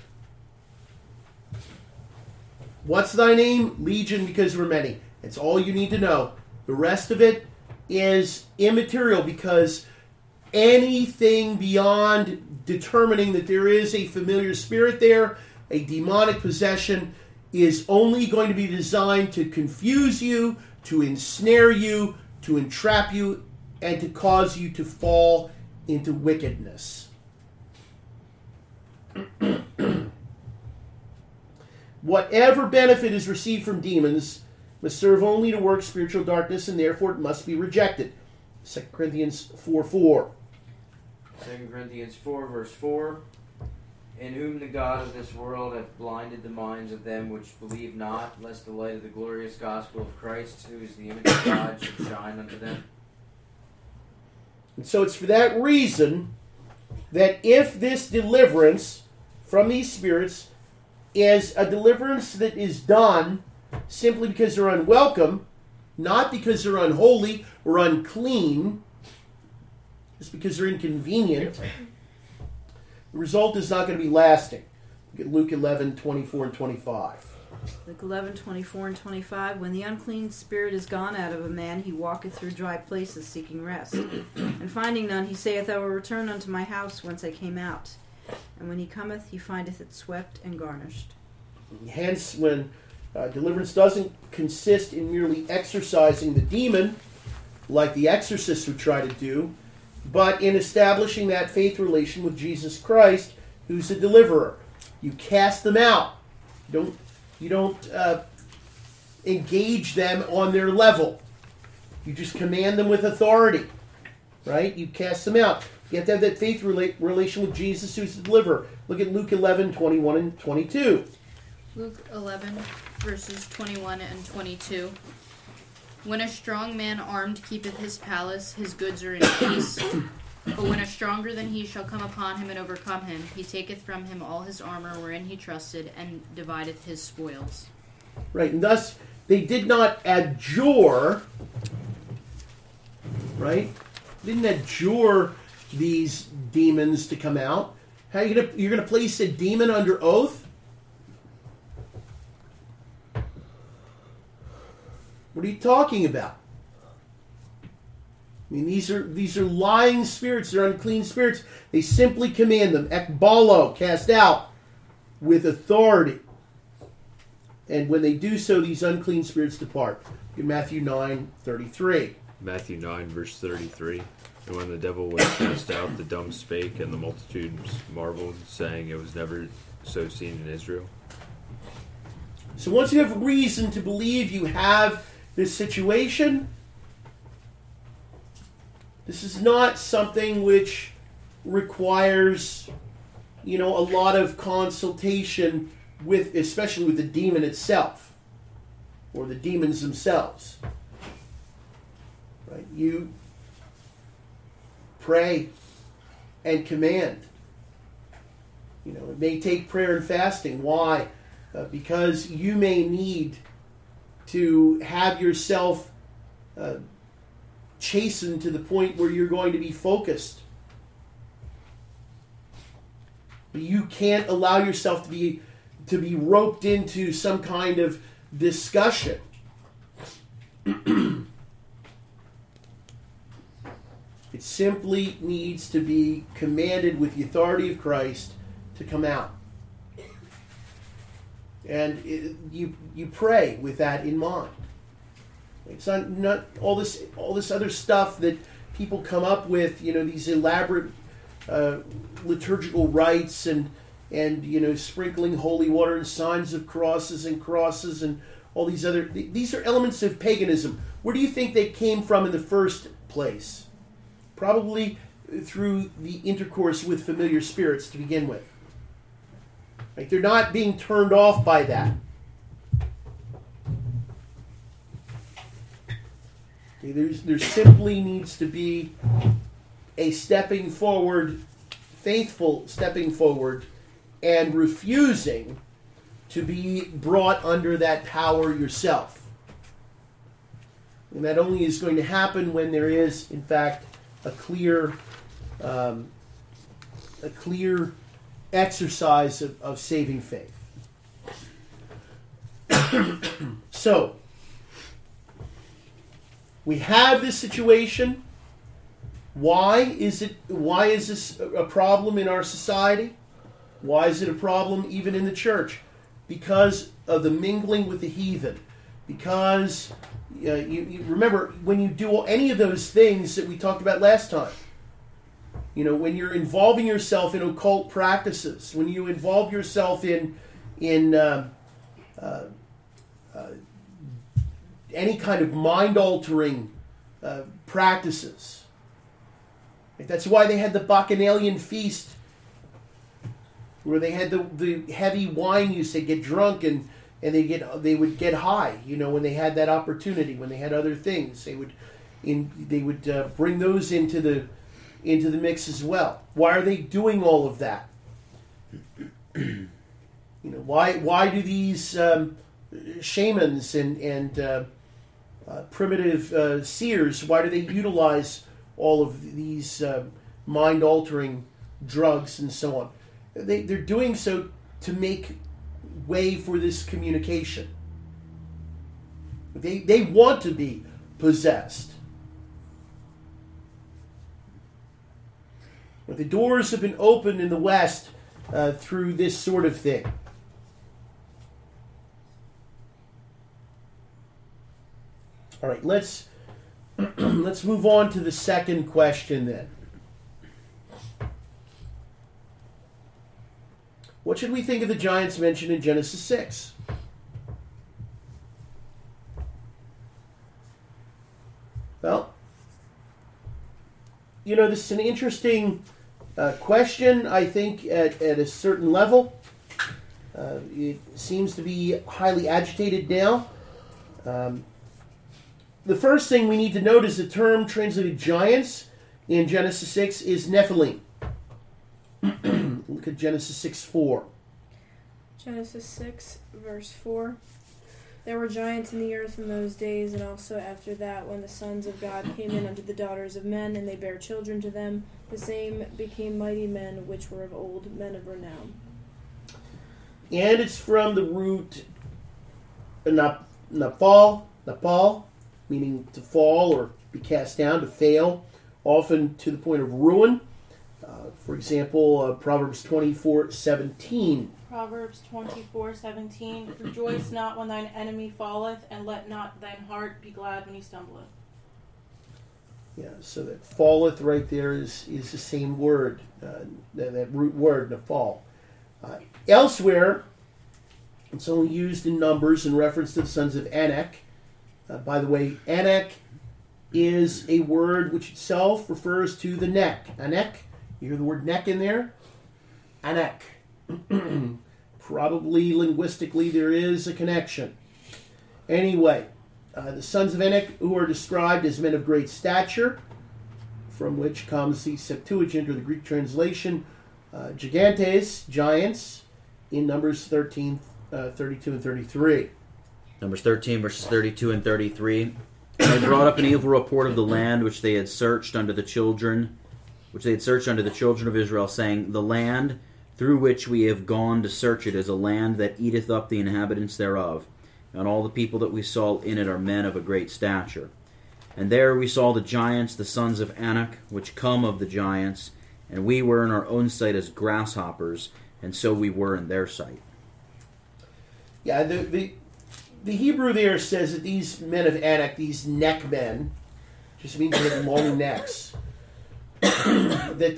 Speaker 1: what's thy name? Legion, because we're many. It's all you need to know. The rest of it is immaterial, because anything beyond determining that there is a familiar spirit there, a demonic possession, is only going to be designed to confuse you, to ensnare you, to entrap you, and to cause you to fall into wickedness. Whatever benefit is received from demons must serve only to work spiritual darkness, and therefore it must be rejected. 2 Corinthians 4:4.
Speaker 10: 2 Corinthians 4, verse 4. In whom the God of this world hath blinded the minds of them which believe not, lest the light of the glorious gospel of Christ, who is the image of God, should shine unto them.
Speaker 1: And so it's for that reason that if this deliverance from these spirits is a deliverance that is done simply because they're unwelcome, not because they're unholy or unclean, just because they're inconvenient, the result is not going to be lasting. Look at Luke 11:24 and 25.
Speaker 4: Luke 11:24 and 25. When the unclean spirit is gone out of a man, he walketh through dry places seeking rest. And finding none, he saith, I will return unto my house whence I came out. And when he cometh, he findeth it swept and garnished.
Speaker 1: Hence, when deliverance doesn't consist in merely exorcising the demon, like the exorcists would try to do, but in establishing that faith relation with Jesus Christ, who's the deliverer. You cast them out. You don't engage them on their level. You just command them with authority, right? You cast them out. You have to have that faith relation with Jesus who's the deliverer. Look at Luke 11, 21 and 22.
Speaker 5: Luke 11, verses 21 and 22. When a strong man armed keepeth his palace, his goods are in peace. But when a stronger than he shall come upon him and overcome him, he taketh from him all his armor wherein he trusted, and divideth his spoils.
Speaker 1: Right, and thus they did not adjure, right? Didn't adjure these demons to come out. How you're gonna place a demon under oath? What are you talking about? I mean, these are lying spirits. They're unclean spirits. They simply command them, ekbalo, cast out, with authority. And when they do so, these unclean spirits depart. In Matthew 9:33.
Speaker 6: Matthew 9, verse 33. And when the devil was cast out, the dumb spake, and the multitudes marveled, saying, it was never so seen in Israel.
Speaker 1: So once you have reason to believe you have this situation, this is not something which requires, a lot of consultation with, especially with the demon itself, or the demons themselves. Right? You pray and command. It may take prayer and fasting. Why? Because you may need to have yourself chastened to the point where you're going to be focused. But you can't allow yourself to be roped into some kind of discussion. It simply needs to be commanded with the authority of Christ to come out. And you pray with that in mind. It's not all this other stuff that people come up with, these elaborate liturgical rites and sprinkling holy water and signs of crosses and all these these are elements of paganism. Where do you think they came from in the first place? Probably through the intercourse with familiar spirits to begin with. Right? They're not being turned off by that. Okay, there simply needs to be a stepping forward, faithful stepping forward, and refusing to be brought under that power yourself. And that only is going to happen when there is, in fact, a clear exercise of saving faith. So, we have this situation. Why is this a problem in our society? Why is it a problem even in the church? Because of the mingling with the heathen. Because you remember, when you do any of those things that we talked about last time, when you're involving yourself in occult practices, when you involve yourself in any kind of mind-altering practices. That's why they had the Bacchanalian feast, where they had the heavy wine use. They get drunk and they would get high. When they had that opportunity, when they had other things, they would bring those into the mix as well. Why are they doing all of that? Why do these shamans and primitive seers, why do they utilize all of these mind-altering drugs and so on? They're doing so to make way for this communication. They want to be possessed. But the doors have been opened in the West through this sort of thing. All right, let's move on to the second question then. What should we think of the giants mentioned in Genesis 6? this is an interesting question, I think, at a certain level. It seems to be highly agitated now. The first thing we need to note is the term translated giants in Genesis 6 is Nephilim. Look at Genesis 6:4.
Speaker 7: Genesis 6, verse 4. There were giants in the earth in those days, and also after that, when the sons of God came in unto the daughters of men, and they bare children to them, the same became mighty men, which were of old, men of renown.
Speaker 1: And it's from the root napal, meaning to fall or be cast down, to fail, often to the point of ruin. For example, Proverbs 24:17.
Speaker 8: Proverbs 24:17. Rejoice not when thine enemy falleth, and let not thine heart be glad when he stumbleth.
Speaker 1: Yeah, so that falleth right there is the same word, that root word, nafal. Elsewhere, it's only used in Numbers in reference to the sons of Anak. By the way, Anak is a word which itself refers to the neck. Anak, you hear the word neck in there? Anak. Probably linguistically there is a connection. Anyway, the sons of Anak, who are described as men of great stature, from which comes the Septuagint or the Greek translation, gigantes, giants, in Numbers 13, 32 and 33.
Speaker 2: Numbers 13, verses 32 and 33. They brought up an evil report of the land which they had searched unto the children of Israel, saying, the land through which we have gone to search it is a land that eateth up the inhabitants thereof, and all the people that we saw in it are men of a great stature. And there we saw the giants, the sons of Anak, which come of the giants, and we were in our own sight as grasshoppers, and so we were in their sight.
Speaker 1: Yeah, the Hebrew there says that these men of Anak, these neck men, just means they have long necks, that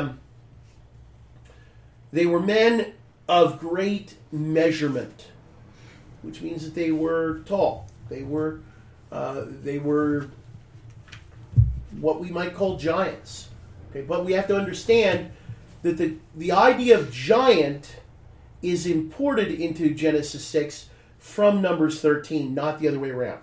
Speaker 1: they were men of great measurement, which means that they were tall. They were what we might call giants. Okay, but we have to understand that the idea of giant is imported into Genesis 6 from Numbers 13, not the other way around.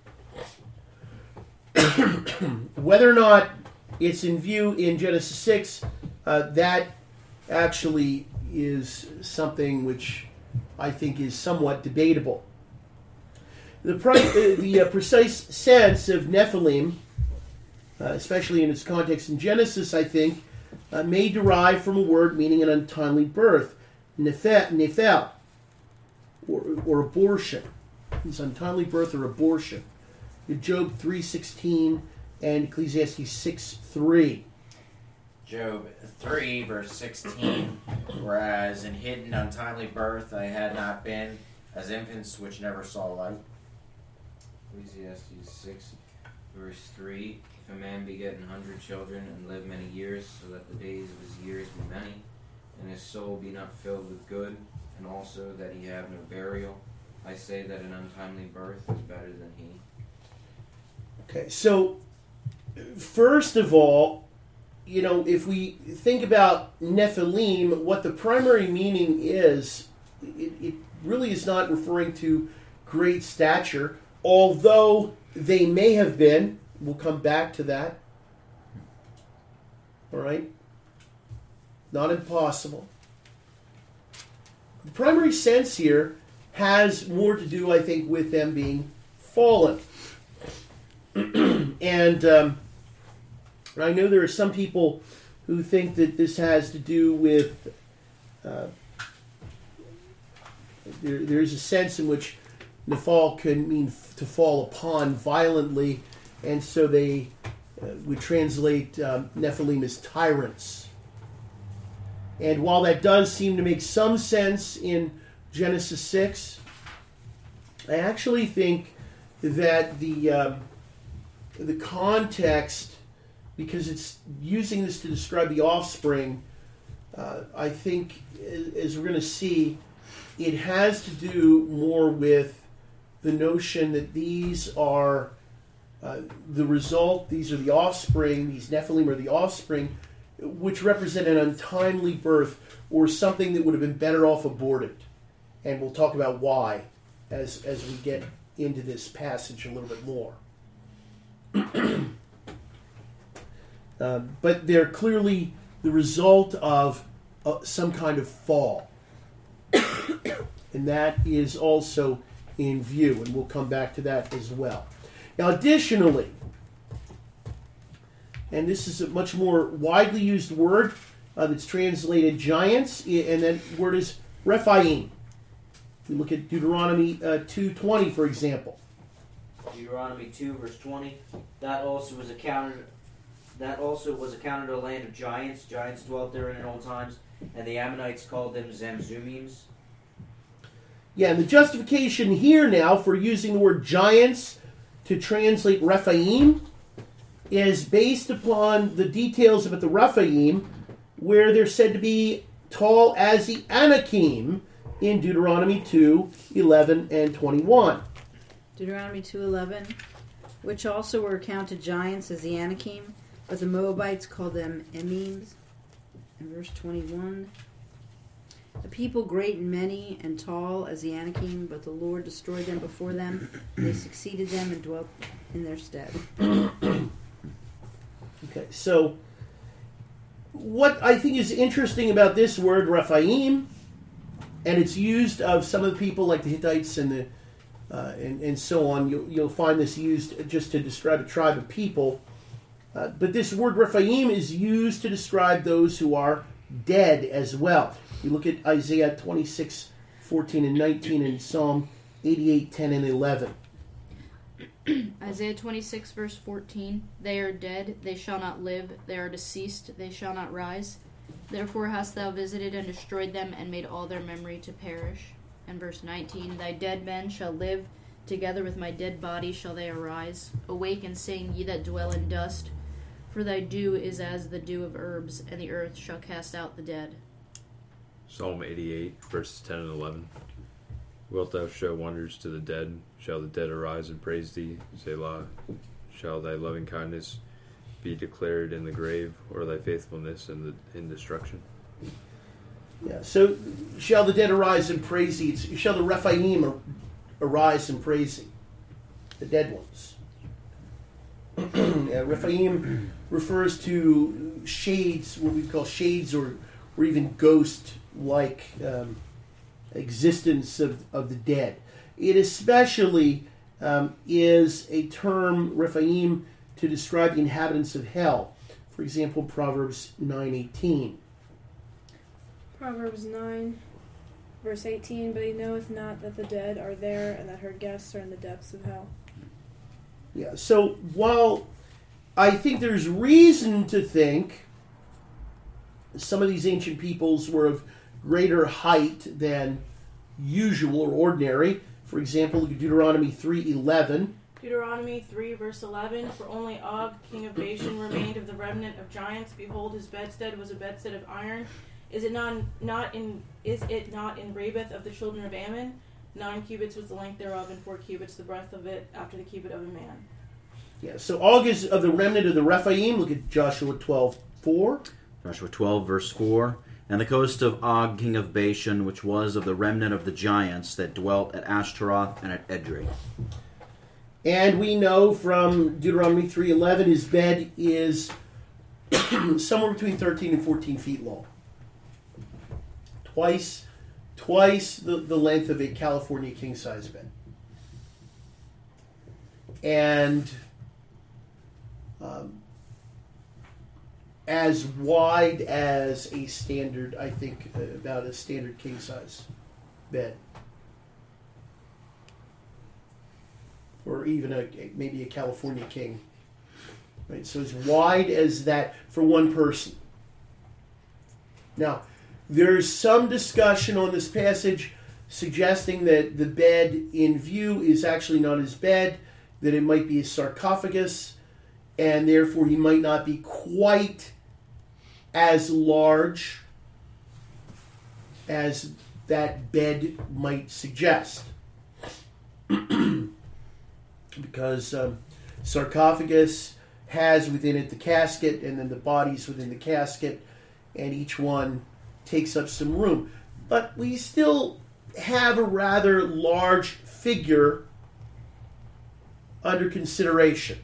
Speaker 1: Whether or not it's in view in Genesis 6, that actually is something which I think is somewhat debatable. The precise sense of Nephilim, especially in its context in Genesis, I think, may derive from a word meaning an untimely birth, nephel, or abortion. It's untimely birth or abortion. Job 3:16 and Ecclesiastes 6:3.
Speaker 9: Job 3, verse 16, whereas in hidden untimely birth I had not been, as infants which never saw light.
Speaker 3: Ecclesiastes 6, verse 3, if a man beget 100 children and live many years, so that the days of his years be many, and his soul be not filled with good, and also that he have no burial, I say that an untimely birth is better than he.
Speaker 1: Okay, so first of all, if we think about Nephilim, what the primary meaning is, it really is not referring to great stature, although they may have been. We'll come back to that. All right? Not impossible. The primary sense here has more to do, I think, with them being fallen. And I know there are some people who think that this has to do with there's a sense in which Nephal can mean to fall upon violently, and so they would translate Nephilim as tyrants. And while that does seem to make some sense in Genesis 6, I actually think that the context, because it's using this to describe the offspring, I think, as we're going to see, it has to do more with the notion that these are The result, these are the offspring, these Nephilim are the offspring, which represent an untimely birth or something that would have been better off aborted. And we'll talk about why as we get into this passage a little bit more. But they're clearly the result of some kind of fall. And that is also in view, and we'll come back to that as well. Now, additionally, and this is a much more widely used word that's translated giants, and that word is Rephaim. We look at Deuteronomy 2:20, for example.
Speaker 10: Deuteronomy 2, verse 20. That also was accounted a land of giants. Giants dwelt therein in old times, and the Ammonites called them Zamzumims.
Speaker 1: Yeah, and the justification here now for using the word giants to translate Rephaim is based upon the details about the Rephaim, where they're said to be tall as the Anakim in Deuteronomy 2:11 and 21.
Speaker 4: Deuteronomy 2:11, which also were accounted giants as the Anakim, but the Moabites called them Emims. In verse 21, a people great and many and tall as the Anakim, but the Lord destroyed them before them. They succeeded them and dwelt in their stead.
Speaker 1: Okay, so what I think is interesting about this word, Rephaim, and it's used of some of the people like the Hittites and and so on. You'll find this used just to describe a tribe of people. But this word Rephaim is used to describe those who are dead as well. You look at Isaiah 26:14 and 19 and Psalm 88:10 and 11.
Speaker 5: Isaiah 26, verse 14. They are dead, they shall not live. They are deceased, they shall not rise. Therefore hast thou visited and destroyed them, and made all their memory to perish. And verse 19. Thy dead men shall live, together with my dead body shall they arise. Awake and sing, ye that dwell in dust. For thy dew is as the dew of herbs, and the earth shall cast out the dead.
Speaker 6: Psalm 88, verses 10 and 11. Wilt thou show wonders to the dead? Shall the dead arise and praise thee? Selah. Shall thy loving kindness be declared in the grave, or thy faithfulness in destruction?
Speaker 1: Yeah. So, shall the dead arise and praise thee? Shall the Rephaim arise and praise thee? The dead ones. Rephaim refers to shades, what we call shades, or even ghost-like existence of the dead. It especially is a term, Rephaim, to describe the inhabitants of hell. For example, Proverbs 9:18.
Speaker 7: Proverbs 9, verse 18, but he knoweth not that the dead are there, and that her guests are in the depths of hell.
Speaker 1: Yeah, so while I think there's reason to think some of these ancient peoples were of greater height than usual or ordinary, for example, look at Deuteronomy 3:11.
Speaker 8: Deuteronomy 3, verse 11. For only Og, king of Bashan, remained of the remnant of giants. Behold, his bedstead was a bedstead of iron. Is it not in Rabbath of the children of Ammon? 9 cubits was the length thereof, and 4 cubits the breadth of it, after the cubit of a man.
Speaker 1: Yeah, so Og is of the remnant of the Rephaim. Look at Joshua 12:4.
Speaker 2: Joshua 12, verse 4. And the coast of Og, king of Bashan, which was of the remnant of the giants that dwelt at Ashtaroth and at Edrei.
Speaker 1: And we know from Deuteronomy 3:11, his bed is somewhere between 13 and 14 feet long. Twice the length of a California king-size bed. And as wide as a standard, I think, about a standard king-size bed. Or even maybe a California king. Right? So as wide as that for one person. Now, there's some discussion on this passage suggesting that the bed in view is actually not his bed, that it might be a sarcophagus, and therefore he might not be quite as large as that bed might suggest. Because sarcophagus has within it the casket, and then the bodies within the casket, and each one takes up some room. But we still have a rather large figure under consideration.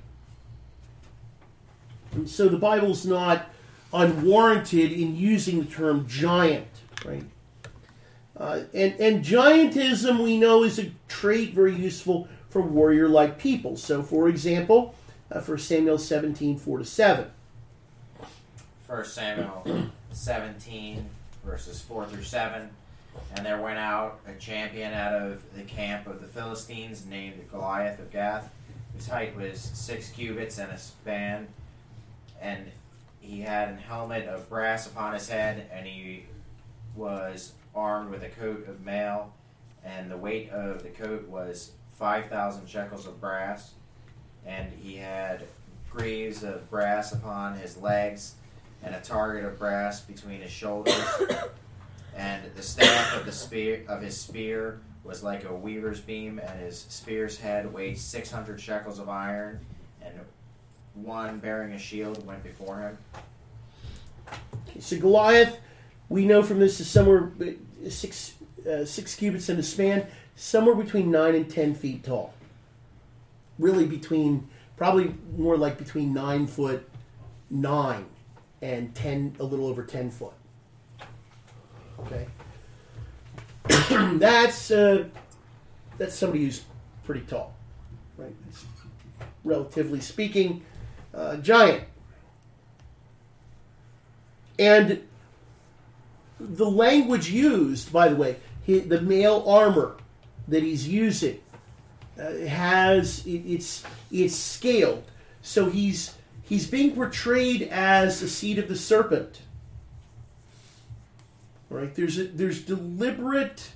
Speaker 1: And so the Bible's not unwarranted in using the term giant, right? And giantism, we know, is a trait very useful for warrior-like people. So, for example, 1 Samuel 17, 4-7.
Speaker 9: 1 Samuel 17, verses 4-7. And there went out a champion out of the camp of the Philistines named Goliath of Gath, whose height was 6 cubits and a span, and he had an helmet of brass upon his head, and he was armed with a coat of mail, and the weight of the coat was 5,000 shekels of brass, and he had greaves of brass upon his legs, and a target of brass between his shoulders, and the staff of his spear was like a weaver's beam, and his spear's head weighed 600 shekels of iron, and one bearing a shield went before him.
Speaker 1: So Goliath, we know from this, is somewhere 6 cubits in a span, somewhere between 9 and 10 feet tall. Really probably more like between 9'9" and 10, a little over 10 foot. Okay, that's somebody who's pretty tall, right? It's, relatively speaking, giant. And the language used, by the way, the mail armor that he's using it's scaled. So he's being portrayed as a seed of the serpent. Right? There's deliberate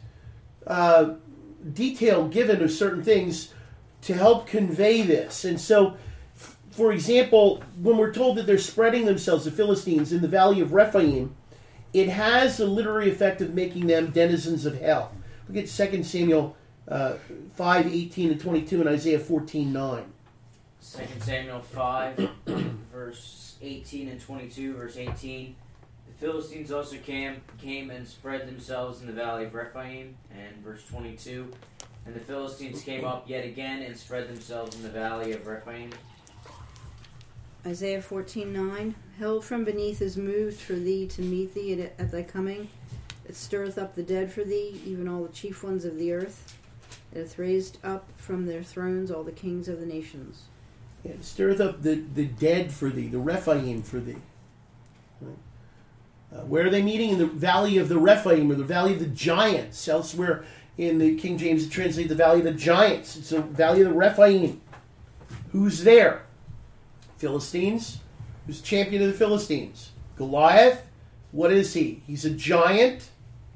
Speaker 1: detail given of certain things to help convey this. And so, for example, when we're told that they're spreading themselves, the Philistines, in the valley of Rephaim, it has a literary effect of making them denizens of hell. Look at 2 Samuel 5:18-22 and Isaiah 14:9.
Speaker 10: 2 Samuel 5, verse 18 and 22, verse 18. The Philistines also came and spread themselves in the valley of Rephaim. And verse 22. And the Philistines came up yet again and spread themselves in the valley of Rephaim.
Speaker 4: Isaiah 14:9. Hell from beneath is moved for thee to meet thee at thy coming. It stirreth up the dead for thee, even all the chief ones of the earth. It hath raised up from their thrones all the kings of the nations.
Speaker 1: Yeah, it stirreth up the dead for thee, the Rephaim for thee. Right? Where are they meeting? In the valley of the Rephaim, or the valley of the giants. Elsewhere in the King James, it translates the valley of the giants. It's the valley of the Rephaim. Who's there? Philistines. Who's the champion of the Philistines? Goliath. What is he? He's a giant.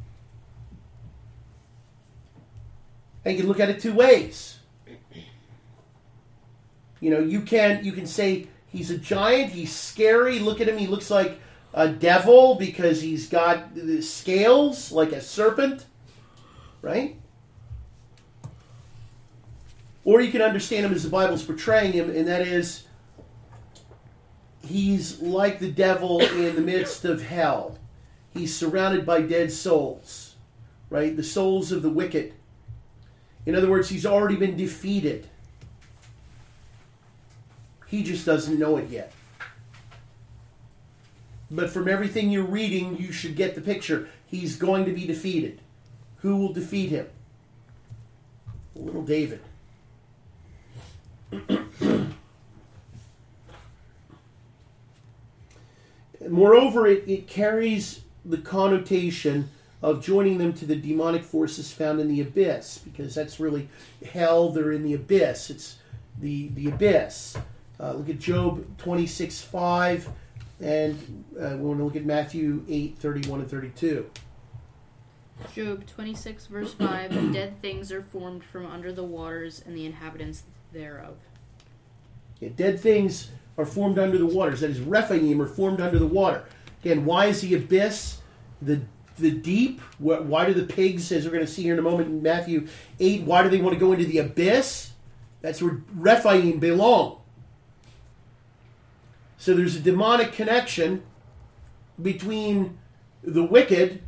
Speaker 1: And you can look at it two ways. You know, you can say he's a giant, he's scary. Look at him, he looks like a devil because he's got the scales like a serpent, right? Or you can understand him as the Bible's portraying him, and that is, he's like the devil in the midst of hell. He's surrounded by dead souls, right? The souls of the wicked. In other words, he's already been defeated. He just doesn't know it yet. But from everything you're reading, you should get the picture. He's going to be defeated. Who will defeat him? Little David. Moreover, it carries the connotation of joining them to the demonic forces found in the abyss, because that's really hell. They're in the abyss. It's the abyss. Look at Job 26:5, and we want to look at Matthew 8:31 and 32.
Speaker 5: Job 26, verse 5, dead things are formed from under the waters, and the inhabitants thereof.
Speaker 1: Yeah, dead things are formed under the waters. That is, Rephaim are formed under the water. Again, why is the abyss the deep? Why do the pigs, as we're going to see here in a moment in Matthew 8, why do they want to go into the abyss? That's where Rephaim belong. So there's a demonic connection between the wicked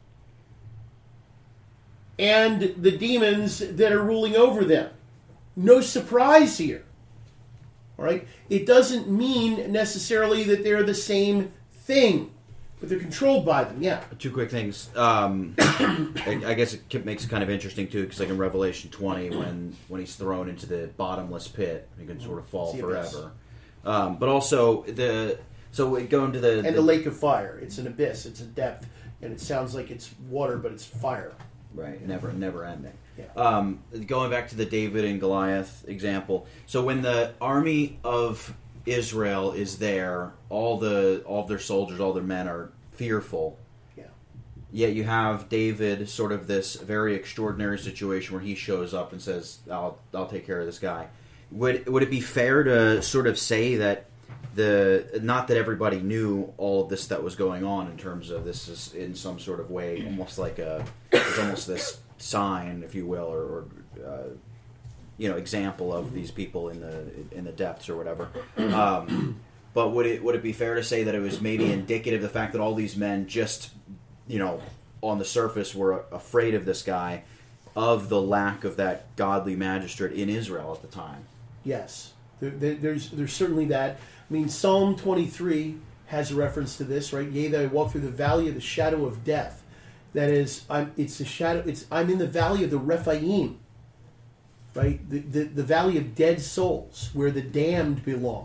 Speaker 1: and the demons that are ruling over them. No surprise here. All right? It doesn't mean necessarily that they're the same thing, but they're controlled by them. Yeah.
Speaker 2: Two quick things. I guess it makes it kind of interesting too, because like in Revelation 20, when he's thrown into the bottomless pit, he can sort of fall forever. But also going to the
Speaker 1: lake of fire. It's an abyss. It's a depth, and it sounds like it's water, but it's fire.
Speaker 2: Right. Never ending.
Speaker 1: Yeah.
Speaker 2: Going back to the David and Goliath example. So when the army of Israel is there, all of their soldiers, all their men are fearful.
Speaker 1: Yeah.
Speaker 2: Yet you have David, sort of this very extraordinary situation where he shows up and says, "I'll take care of this guy." Would it be fair to sort of say that not that everybody knew all of this that was going on in terms of this is in some sort of way almost like it's almost this sign, if you will, or example of these people in the depths or whatever. But would it be fair to say that it was maybe indicative of the fact that all these men just on the surface were afraid of this guy, of the lack of that godly magistrate in Israel at the time?
Speaker 1: Yes, there's certainly that. I mean, Psalm 23 has a reference to this, right? Yea, though I walk through the valley of the shadow of death. That is, I'm in the valley of the Rephaim, right? The valley of dead souls, where the damned belong,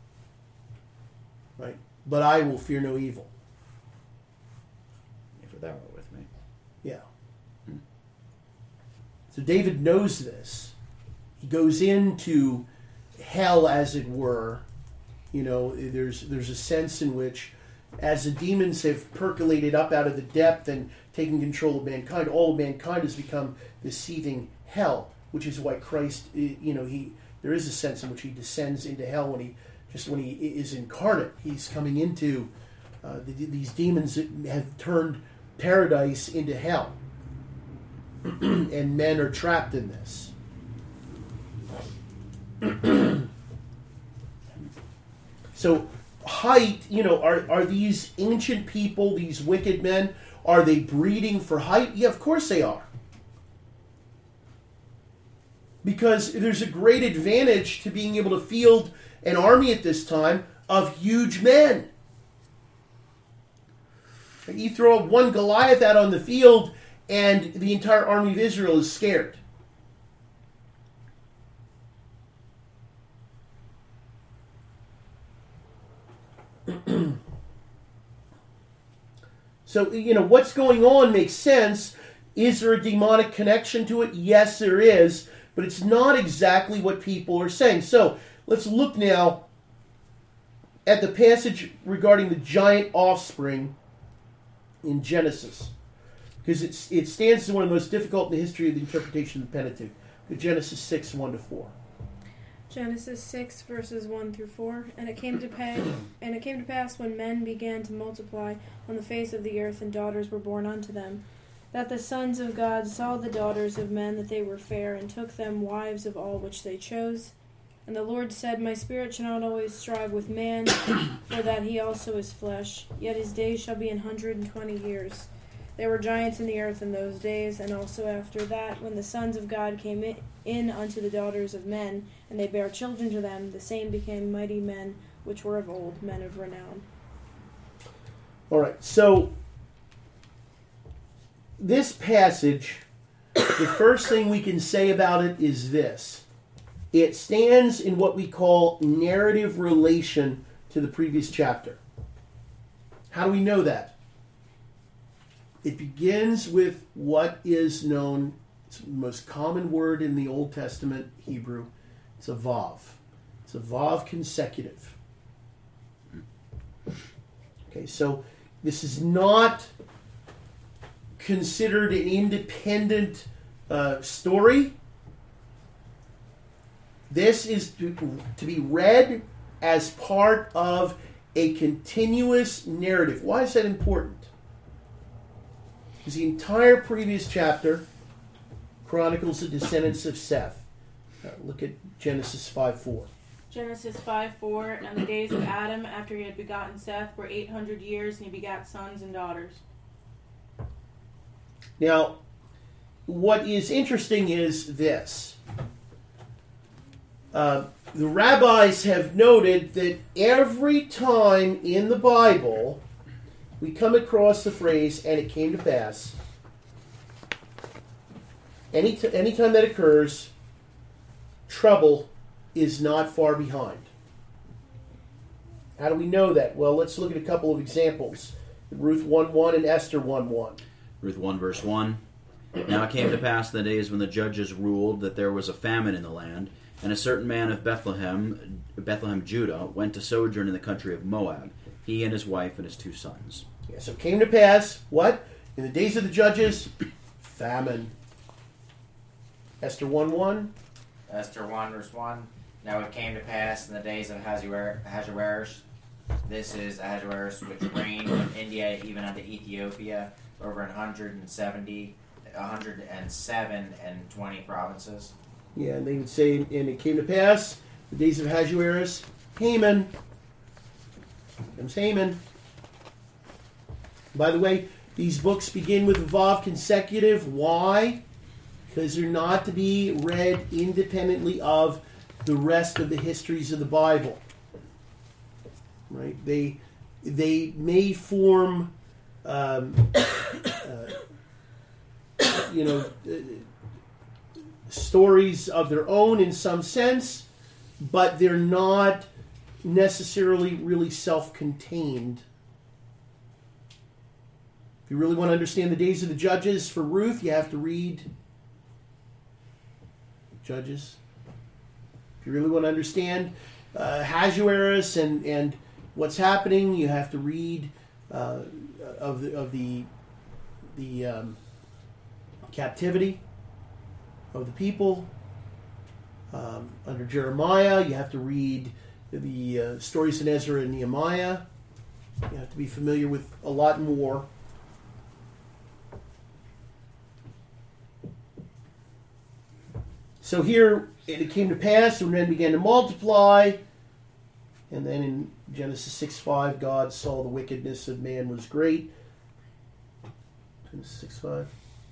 Speaker 1: right? But I will fear no evil.
Speaker 2: If thou art with me.
Speaker 1: Yeah. So David knows this. He goes into hell, as it were. There's a sense in which, as the demons have percolated up out of the depth and taken control of mankind, all of mankind has become this seething hell, which is why Christ, there is a sense in which he descends into hell when he is incarnate. He's coming into these demons that have turned paradise into hell, and men are trapped in this. So, height, are these ancient people, these wicked men, are they breeding for height? Yeah, of course they are. Because there's a great advantage to being able to field an army at this time of huge men. You throw one Goliath out on the field, and the entire army of Israel is scared. So, what's going on makes sense. Is there a demonic connection to it? Yes, there is. But it's not exactly what people are saying. So, let's look now at the passage regarding the giant offspring in Genesis. Because it stands as one of the most difficult in the history of the interpretation of the Pentateuch. Genesis 6, 1-4.
Speaker 7: Genesis 6, verses 1 through 4. And it came to pass when men began to multiply on the face of the earth, and daughters were born unto them, that the sons of God saw the daughters of men that they were fair, and took them wives of all which they chose. And the Lord said, My spirit shall not always strive with man, for that he also is flesh. Yet his days shall be 120 years. There were giants in the earth in those days, and also after that, when the sons of God came in unto the daughters of men, and they bare children to them, the same became mighty men, which were of old, men of renown.
Speaker 1: All right, so this passage, the first thing we can say about it is this. It stands in what we call narrative relation to the previous chapter. How do we know that? It begins with what is known, it's the most common word in the Old Testament Hebrew. It's a vav. It's a vav consecutive. Okay, so this is not considered an independent story. This is to be read as part of a continuous narrative. Why is that important? Because the entire previous chapter chronicles the descendants of Seth. Look at Genesis 5:4.
Speaker 8: Genesis 5:4, and the days of Adam after he had begotten Seth were 800 years, and he begat sons and daughters.
Speaker 1: Now, what is interesting is this. The rabbis have noted that every time in the Bible we come across the phrase, and it came to pass, anytime that occurs, trouble is not far behind. How do we know that? Well, let's look at a couple of examples. Ruth 1:1 and Esther 1:1.
Speaker 2: Ruth 1 verse 1. Now it came to pass in the days when the judges ruled that there was a famine in the land, and a certain man of Bethlehem, Judah, went to sojourn in the country of Moab, he and his wife and his 2 sons.
Speaker 1: Yeah, so it came to pass, what? In the days of the judges, famine. Esther 1:1.
Speaker 9: Esther 1 verse 1. Now it came to pass in the days of Ahasuerus. This is Ahasuerus, which reigned in India even unto Ethiopia, over 107 and 20 provinces.
Speaker 1: Yeah, and they would say, and it came to pass, the days of Ahasuerus, Haman. Comes Haman. By the way, these books begin with Vav consecutive. Why? Because they're not to be read independently of the rest of the histories of the Bible. Right? They may form, stories of their own in some sense, but they're not necessarily really self-contained. If you really want to understand the days of the judges for Ruth, you have to read Judges. If you really want to understand Ahasuerus and what's happening, you have to read of the captivity of the people under Jeremiah. You have to read the stories in Ezra and Nehemiah. You have to be familiar with a lot more. So here, it came to pass when men began to multiply, and then in Genesis 6:5, God saw the wickedness of man was great. Genesis 6:5.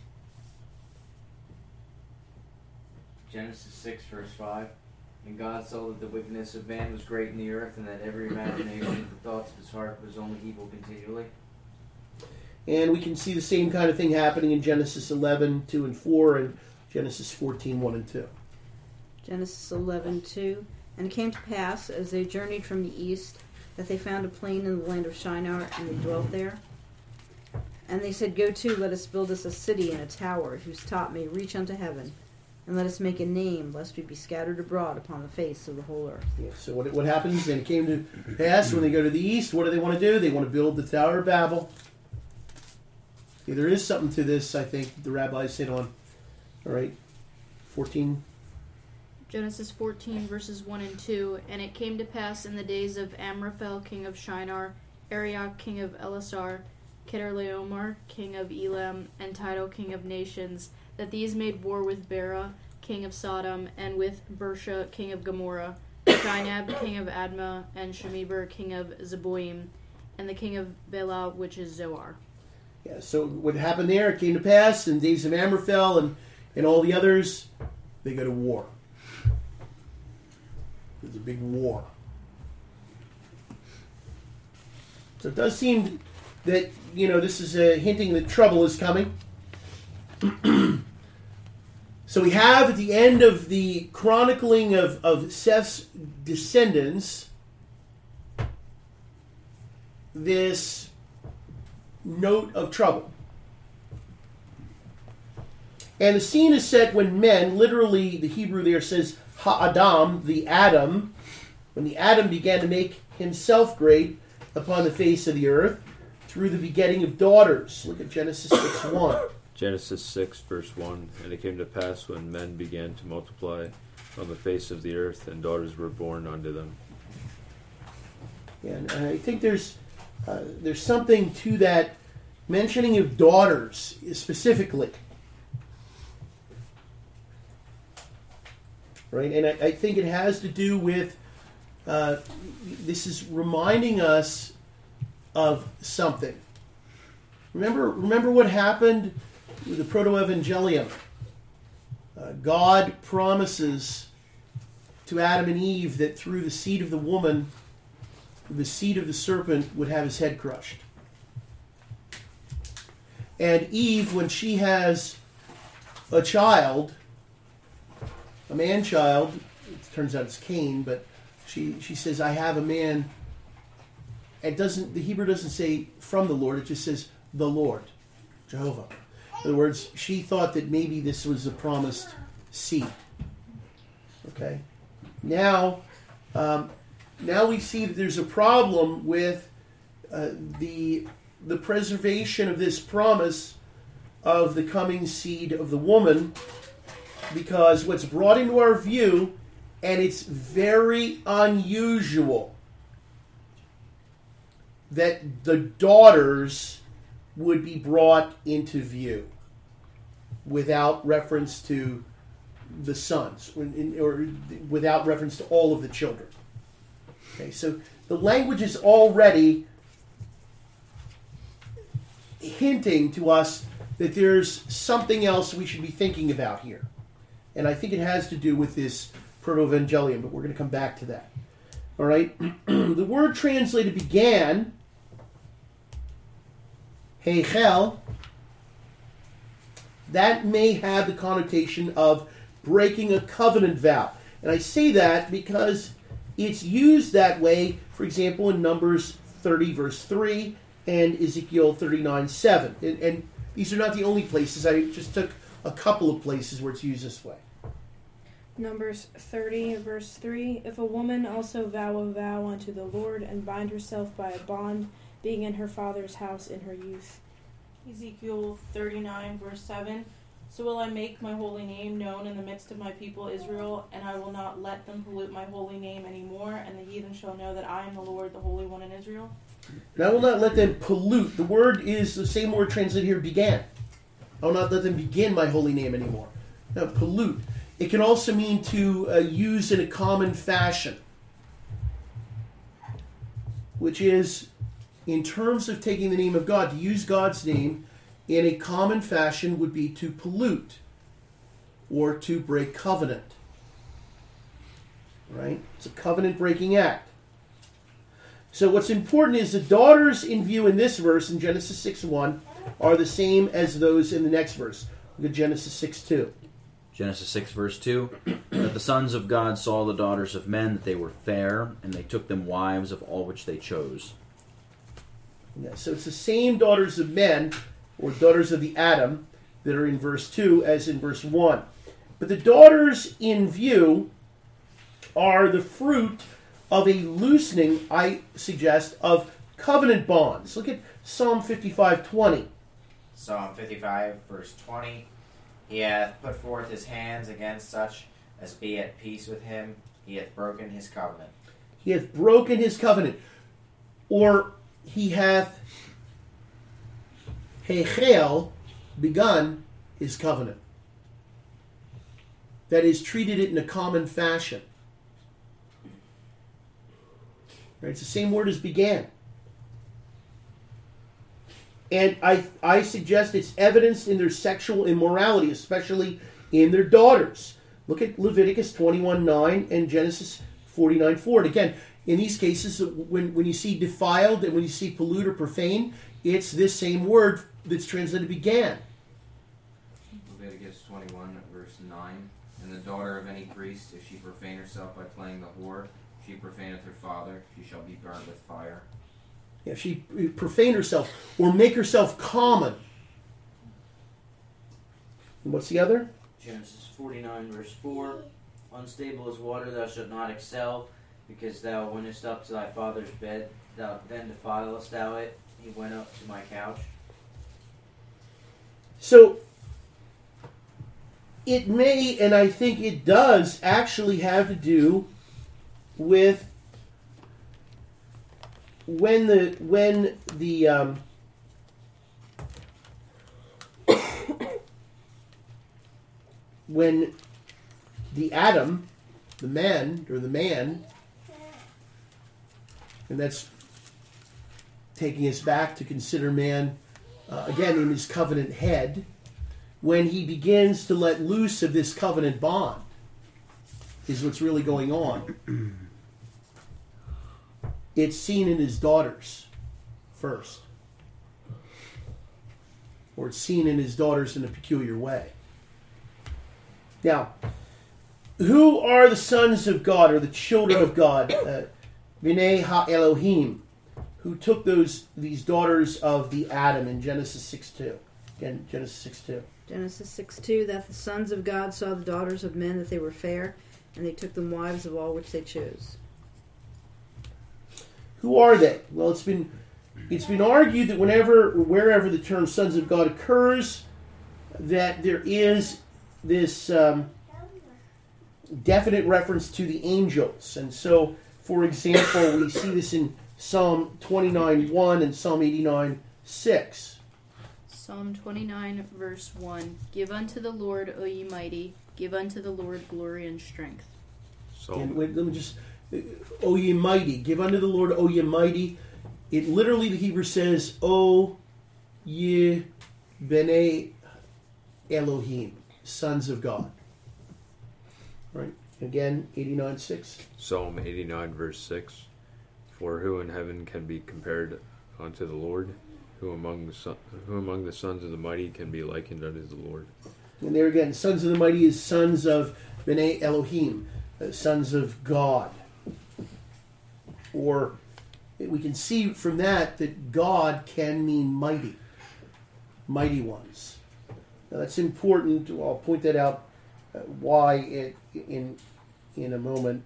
Speaker 10: Genesis 6, verse 5. And God saw that the wickedness of man was great in the earth, and that every imagination of the thoughts of his heart was only evil continually.
Speaker 1: And we can see the same kind of thing happening in Genesis 11, 2 and 4, and Genesis 14, 1 and 2.
Speaker 4: Genesis 11:2. And it came to pass, as they journeyed from the east, that they found a plain in the land of Shinar, and they dwelt there. And they said, Go to, let us build us a city and a tower, whose top may reach unto heaven, and let us make a name, lest we be scattered abroad upon the face of the whole earth.
Speaker 1: Yeah, so what happens? Then it came to pass when they go to the east, what do they want to do? They want to build the Tower of Babel. Yeah, there is something to this, I think, the rabbis hit on. All right, 14.
Speaker 5: Genesis 14, verses 1 and 2. And it came to pass in the days of Amraphel, king of Shinar, Arioch, king of Elasar, Chedorlaomer, king of Elam, and Tidal, king of nations, that these made war with Bera, king of Sodom, and with Bersha, king of Gomorrah, Shinab, king of Admah, and Shemeber, king of Zeboim, and the king of Bela, which is Zoar.
Speaker 1: Yeah, so what happened there, it came to pass in the days of Amraphel and all the others, they go to war. There's a big war. So it does seem that, this is hinting that trouble is coming. So we have at the end of the chronicling of Seth's descendants this note of trouble. And the scene is set when men, literally the Hebrew there says Ha-Adam, the Adam, when the Adam began to make himself great upon the face of the earth through the begetting of daughters. Look at Genesis 6:1.
Speaker 6: Genesis 6, verse 1. And it came to pass when men began to multiply on the face of the earth, and daughters were born unto them.
Speaker 1: Yeah, and I think there's something to that mentioning of daughters specifically. Right? And I think it has to do with this is reminding us of something. Remember what happened with the Proto-Evangelium. God promises to Adam and Eve that through the seed of the woman, the seed of the serpent would have his head crushed. And Eve, when she has a child, a man-child, it turns out it's Cain, but she says, I have a man. The Hebrew doesn't say from the Lord, it just says the Lord, Jehovah. In other words, she thought that maybe this was a promised seed. Okay? Now we see that there's a problem with the preservation of this promise of the coming seed of the woman, because what's brought into our view, and it's very unusual, that the daughters would be brought into view without reference to the sons, or without reference to all of the children. Okay, so the language is already hinting to us that there's something else we should be thinking about here. And I think it has to do with this Proto-Evangelium, but we're going to come back to that. All right? The word translated began, Heichel, that may have the connotation of breaking a covenant vow. And I say that because it's used that way, for example, in Numbers 30, verse 3, and Ezekiel 39, 7. And these are not the only places. I just took a couple of places where it's used this way.
Speaker 7: Numbers 30, verse 3, if a woman also vow a vow unto the Lord, and bind herself by a bond, being in her father's house in her youth.
Speaker 8: Ezekiel 39, verse 7, so will I make my holy name known in the midst of my people Israel, and I will not let them pollute my holy name any more, and the heathen shall know that I am the Lord, the Holy One in Israel.
Speaker 1: And I will not let them pollute. The word is the same word translated here, began. I will not let them begin my holy name anymore. Now, pollute. It can also mean to use in a common fashion, which is, in terms of taking the name of God, to use God's name in a common fashion would be to pollute or to break covenant. Right? It's a covenant-breaking act. So what's important is the daughters in view in this verse, in Genesis 6:1, are the same as those in the next verse. Look at Genesis 6:2.
Speaker 2: Genesis 6, verse 2, that the sons of God saw the daughters of men, that they were fair, and they took them wives of all which they chose.
Speaker 1: Yeah, so it's the same daughters of men, or daughters of the Adam, that are in verse 2 as in verse 1. But the daughters in view are the fruit of a loosening, I suggest, of covenant bonds. Look at Psalm 55:20.
Speaker 9: Psalm 55, verse 20. He hath put forth his hands against such as be at peace with him. He hath broken his covenant.
Speaker 1: He hath broken his covenant. Or he hath heichel, begun his covenant. That is, treated it in a common fashion. Right? It's the same word as began. And I suggest it's evidenced in their sexual immorality, especially in their daughters. Look at Leviticus 21:9 and Genesis 49:4. And again, in these cases, when you see defiled and when you see pollute or profane, it's this same word that's translated began.
Speaker 3: Leviticus 21, verse 9. And the daughter of any priest, if she profane herself by playing the whore, she profaneth her father, she shall be burnt with fire.
Speaker 1: If she profane herself or make herself common. And what's the other?
Speaker 10: Genesis 49, verse 4, unstable as water thou shalt not excel, because thou wentest up to thy father's bed, then defilest thou it. He went up to my couch.
Speaker 1: So, it may, and I think it does, actually have to do with when the Adam, the man, And that's taking us back to consider man, again, in his covenant head, when he begins to let loose of this covenant bond, is what's really going on. It's seen in his daughters first. Or it's seen in his daughters in a peculiar way. Now, who are the sons of God, or the children of God? B'nai ha-Elohim, who took these daughters of the Adam in Genesis 6:2. Again, Genesis 6:2.
Speaker 4: Genesis 6:2, that the sons of God saw the daughters of men, that they were fair, and they took them wives of all which they chose.
Speaker 1: Who are they? Well, it's been argued that wherever the term sons of God occurs, that there is this definite reference to the angels. And so, for example, we see this in Psalm 29:1 and Psalm 89:6.
Speaker 5: Psalm 29, verse 1. Give unto the Lord, O ye mighty, give unto the Lord glory and strength.
Speaker 1: And let me just, O ye mighty, give unto the Lord, O ye mighty. It literally, the Hebrew says, O ye b'nai Elohim, sons of God. Right? Again, 89:6.
Speaker 6: Psalm 89, verse 6. For who in heaven can be compared unto the Lord? Who among the sons of the mighty can be likened unto the Lord?
Speaker 1: And there again, sons of the mighty is sons of B'nai Elohim, sons of God. Or we can see from that God can mean mighty, mighty ones. Now that's important. I'll point that out why in a moment.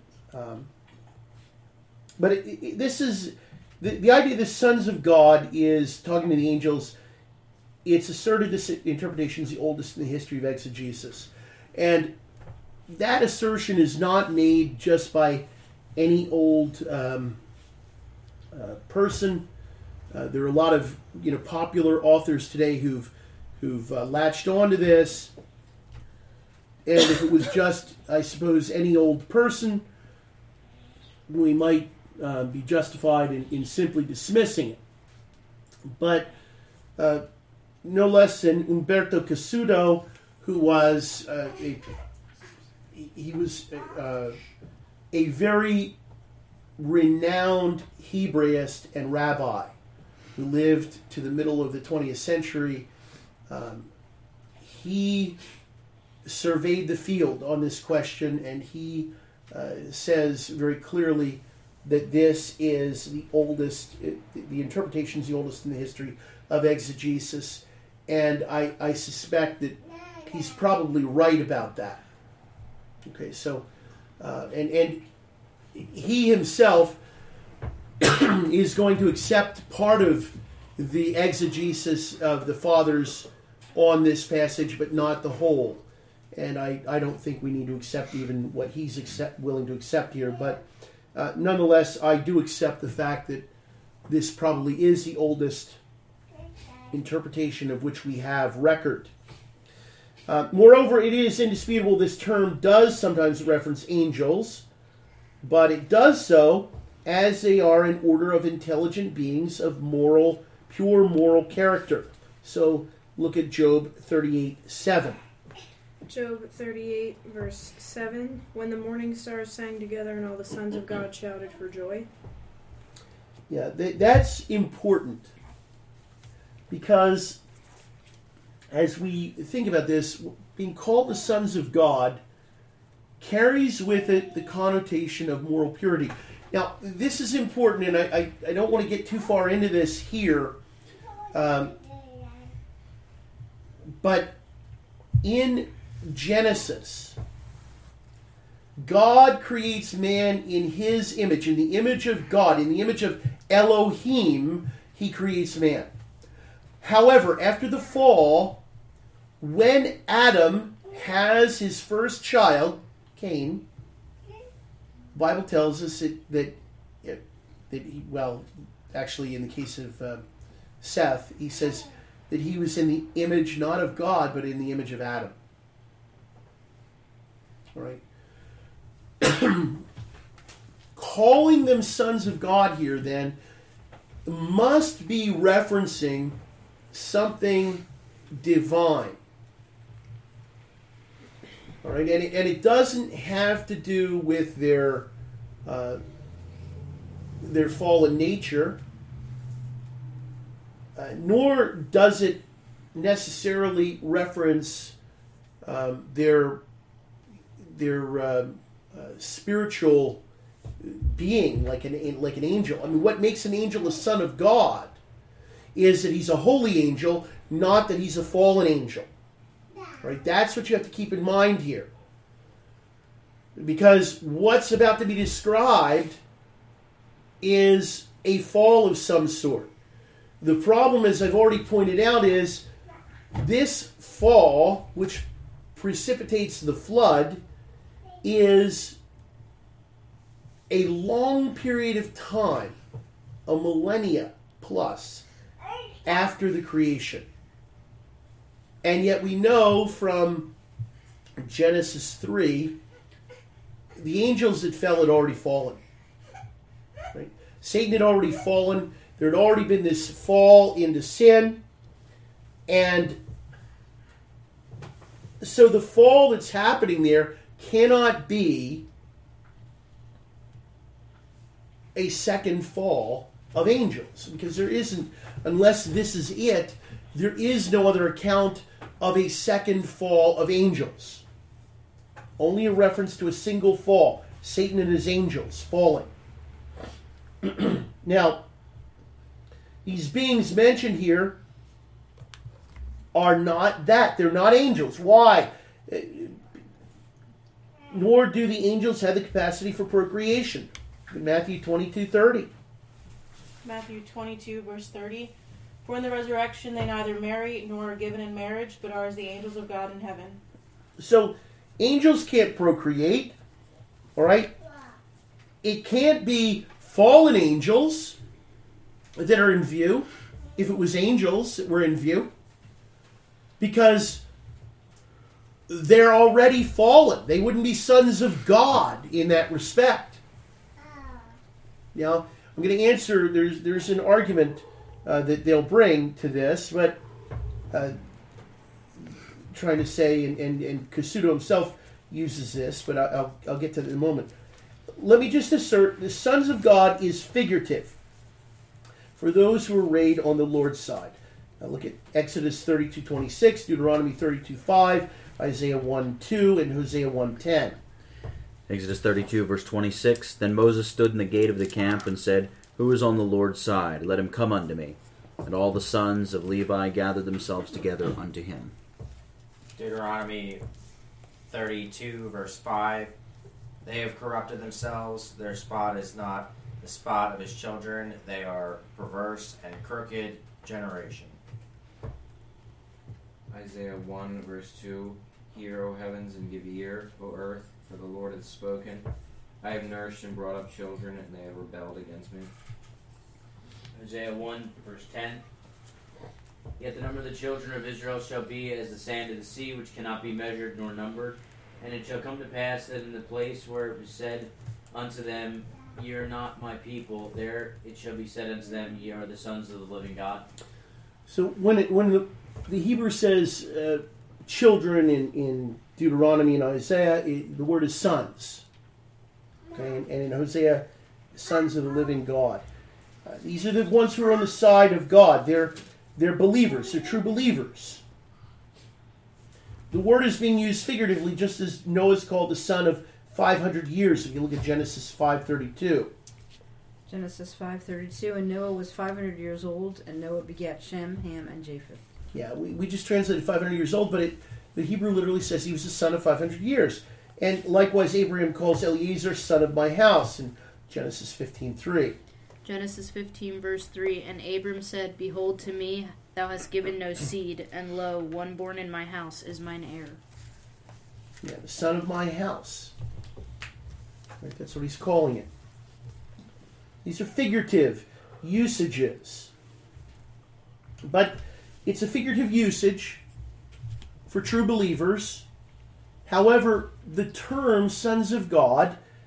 Speaker 1: But this is the idea. The sons of God is talking to the angels. It's asserted this interpretation is the oldest in the history of exegesis, and that assertion is not made just by any old person. There are a lot of popular authors today who've latched onto this, and if it was just, I suppose, any old person, we might be justified in simply dismissing it. But no less than Umberto Cassuto, who was a very renowned Hebraist and rabbi who lived to the middle of the 20th century. He surveyed the field on this question, and he says very clearly that this is the oldest, the interpretation is the oldest in the history of exegesis, and I suspect that he's probably right about that. Okay, so, and he himself is going to accept part of the exegesis of the fathers on this passage, but not the whole. And I don't think we need to accept even what he's willing to accept here. But nonetheless, I do accept the fact that this probably is the oldest interpretation of which we have record. Moreover, it is indisputable this term does sometimes reference angels, but it does so as they are an order of intelligent beings of pure moral character. So look at Job 38:7.
Speaker 7: Job 38, verse 7. When the morning stars sang together and all the sons of God shouted for joy.
Speaker 1: Yeah, that's important. Because as we think about this, being called the sons of God carries with it the connotation of moral purity. Now, this is important, and I don't want to get too far into this here. But in Genesis, God creates man in his image, in the image of God, in the image of Elohim, he creates man. However, after the fall, when Adam has his first child, Cain, the Bible tells us that he, well, actually in the case of Seth, he says that he was in the image not of God, but in the image of Adam. All right. calling them sons of God here then must be referencing something divine. All right, and it doesn't have to do with their fallen nature, nor does it necessarily reference their spiritual being like an angel. I mean, what makes an angel a son of God is that he's a holy angel, not that he's a fallen angel. Right? That's what you have to keep in mind here. Because what's about to be described is a fall of some sort. The problem, as I've already pointed out, is this fall, which precipitates the flood, is a long period of time, a millennia plus, after the creation. And yet we know from Genesis 3, the angels that fell had already fallen. Right? Satan had already fallen. There had already been this fall into sin. And so the fall that's happening there cannot be a second fall of angels. Because there isn't, unless this is it, there is no other account of a second fall of angels. Only a reference to a single fall. Satan and his angels falling. Now, these beings mentioned here are not that. They're not angels. Why? Nor do the angels have the capacity for procreation. In Matthew 22:30.
Speaker 8: Matthew 22, verse 30. For in the resurrection they neither marry nor are given in marriage, but are as the angels of God in heaven.
Speaker 1: So, angels can't procreate. All right? It can't be fallen angels that are in view, if it was angels that were in view, because they're already fallen. They wouldn't be sons of God in that respect. Now, I'm going to answer, there's an argument that they'll bring to this, but trying to say, and Casuto himself uses this, but I'll get to it in a moment. Let me just assert, the sons of God is figurative for those who are arrayed on the Lord's side. Now look at Exodus 32:26, Deuteronomy 32:5, Isaiah 1:2, and Hosea 1:10.
Speaker 2: Exodus 32, verse 26. Then Moses stood in the gate of the camp and said, Who is on the Lord's side? Let him come unto me. And all the sons of Levi gathered themselves together unto him.
Speaker 9: Deuteronomy 32, verse 5. They have corrupted themselves. Their spot is not the spot of his children. They are perverse and crooked generation.
Speaker 3: Isaiah 1, verse 2. Hear, O heavens, and give ear, O earth, for the Lord hath spoken. I have nourished and brought up children, and they have rebelled against me.
Speaker 10: Hosea 1, verse 10. Yet the number of the children of Israel shall be as the sand of the sea, which cannot be measured nor numbered. And it shall come to pass that in the place where it was said unto them, Ye are not my people, there it shall be said unto them, Ye are the sons of the living God.
Speaker 1: So when the Hebrew says children in Deuteronomy and Isaiah, the word is sons. Okay, and in Hosea, sons of the living God. These are the ones who are on the side of God. They're believers. They're true believers. The word is being used figuratively, just as Noah's called the son of 500 years. If you look at Genesis 5:32.
Speaker 4: Genesis 5:32, and Noah was 500 years old, and Noah begat Shem, Ham, and Japheth.
Speaker 1: Yeah, we just translated 500 years old, but the Hebrew literally says he was the son of 500 years. And likewise, Abraham calls Eliezer son of my house in Genesis 15:3.
Speaker 5: Genesis 15, verse 3. And Abram said, Behold, to me thou hast given no seed, and lo, one born in my house is mine heir.
Speaker 1: Yeah, the son of my house. Right, that's what he's calling it. These are figurative usages. But it's a figurative usage for true believers. However, the term sons of God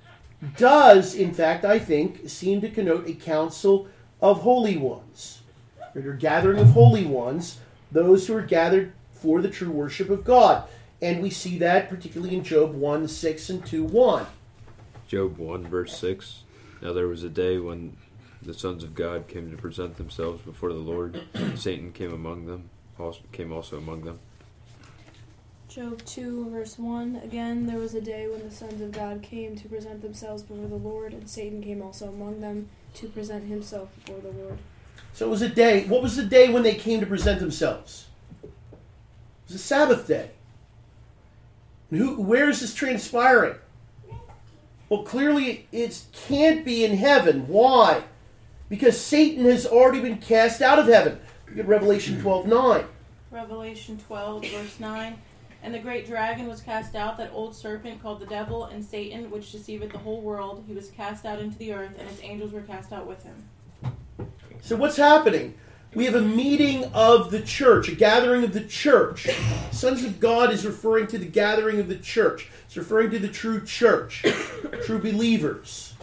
Speaker 1: does, in fact, I think, seem to connote a council of holy ones. Or a gathering of holy ones, those who are gathered for the true worship of God. And we see that particularly in Job 1:6 and 2:1.
Speaker 6: Job 1, verse 6. Now there was a day when the sons of God came to present themselves before the Lord. Satan came also among them.
Speaker 7: Job 2, verse 1. Again, there was a day when the sons of God came to present themselves before the Lord, and Satan came also among them to present himself before the Lord.
Speaker 1: So it was a day. What was the day when they came to present themselves? It was a Sabbath day. And where is this transpiring? Well, clearly it can't be in heaven. Why? Because Satan has already been cast out of heaven. Look at Revelation 12:9.
Speaker 8: Revelation 12, verse 9. And the great dragon was cast out, that old serpent called the devil and Satan, which deceiveth the whole world. He was cast out into the earth, and his angels were cast out with him.
Speaker 1: So what's happening? We have a meeting of the church, a gathering of the church. Sons of God is referring to the gathering of the church. It's referring to the true church, true believers.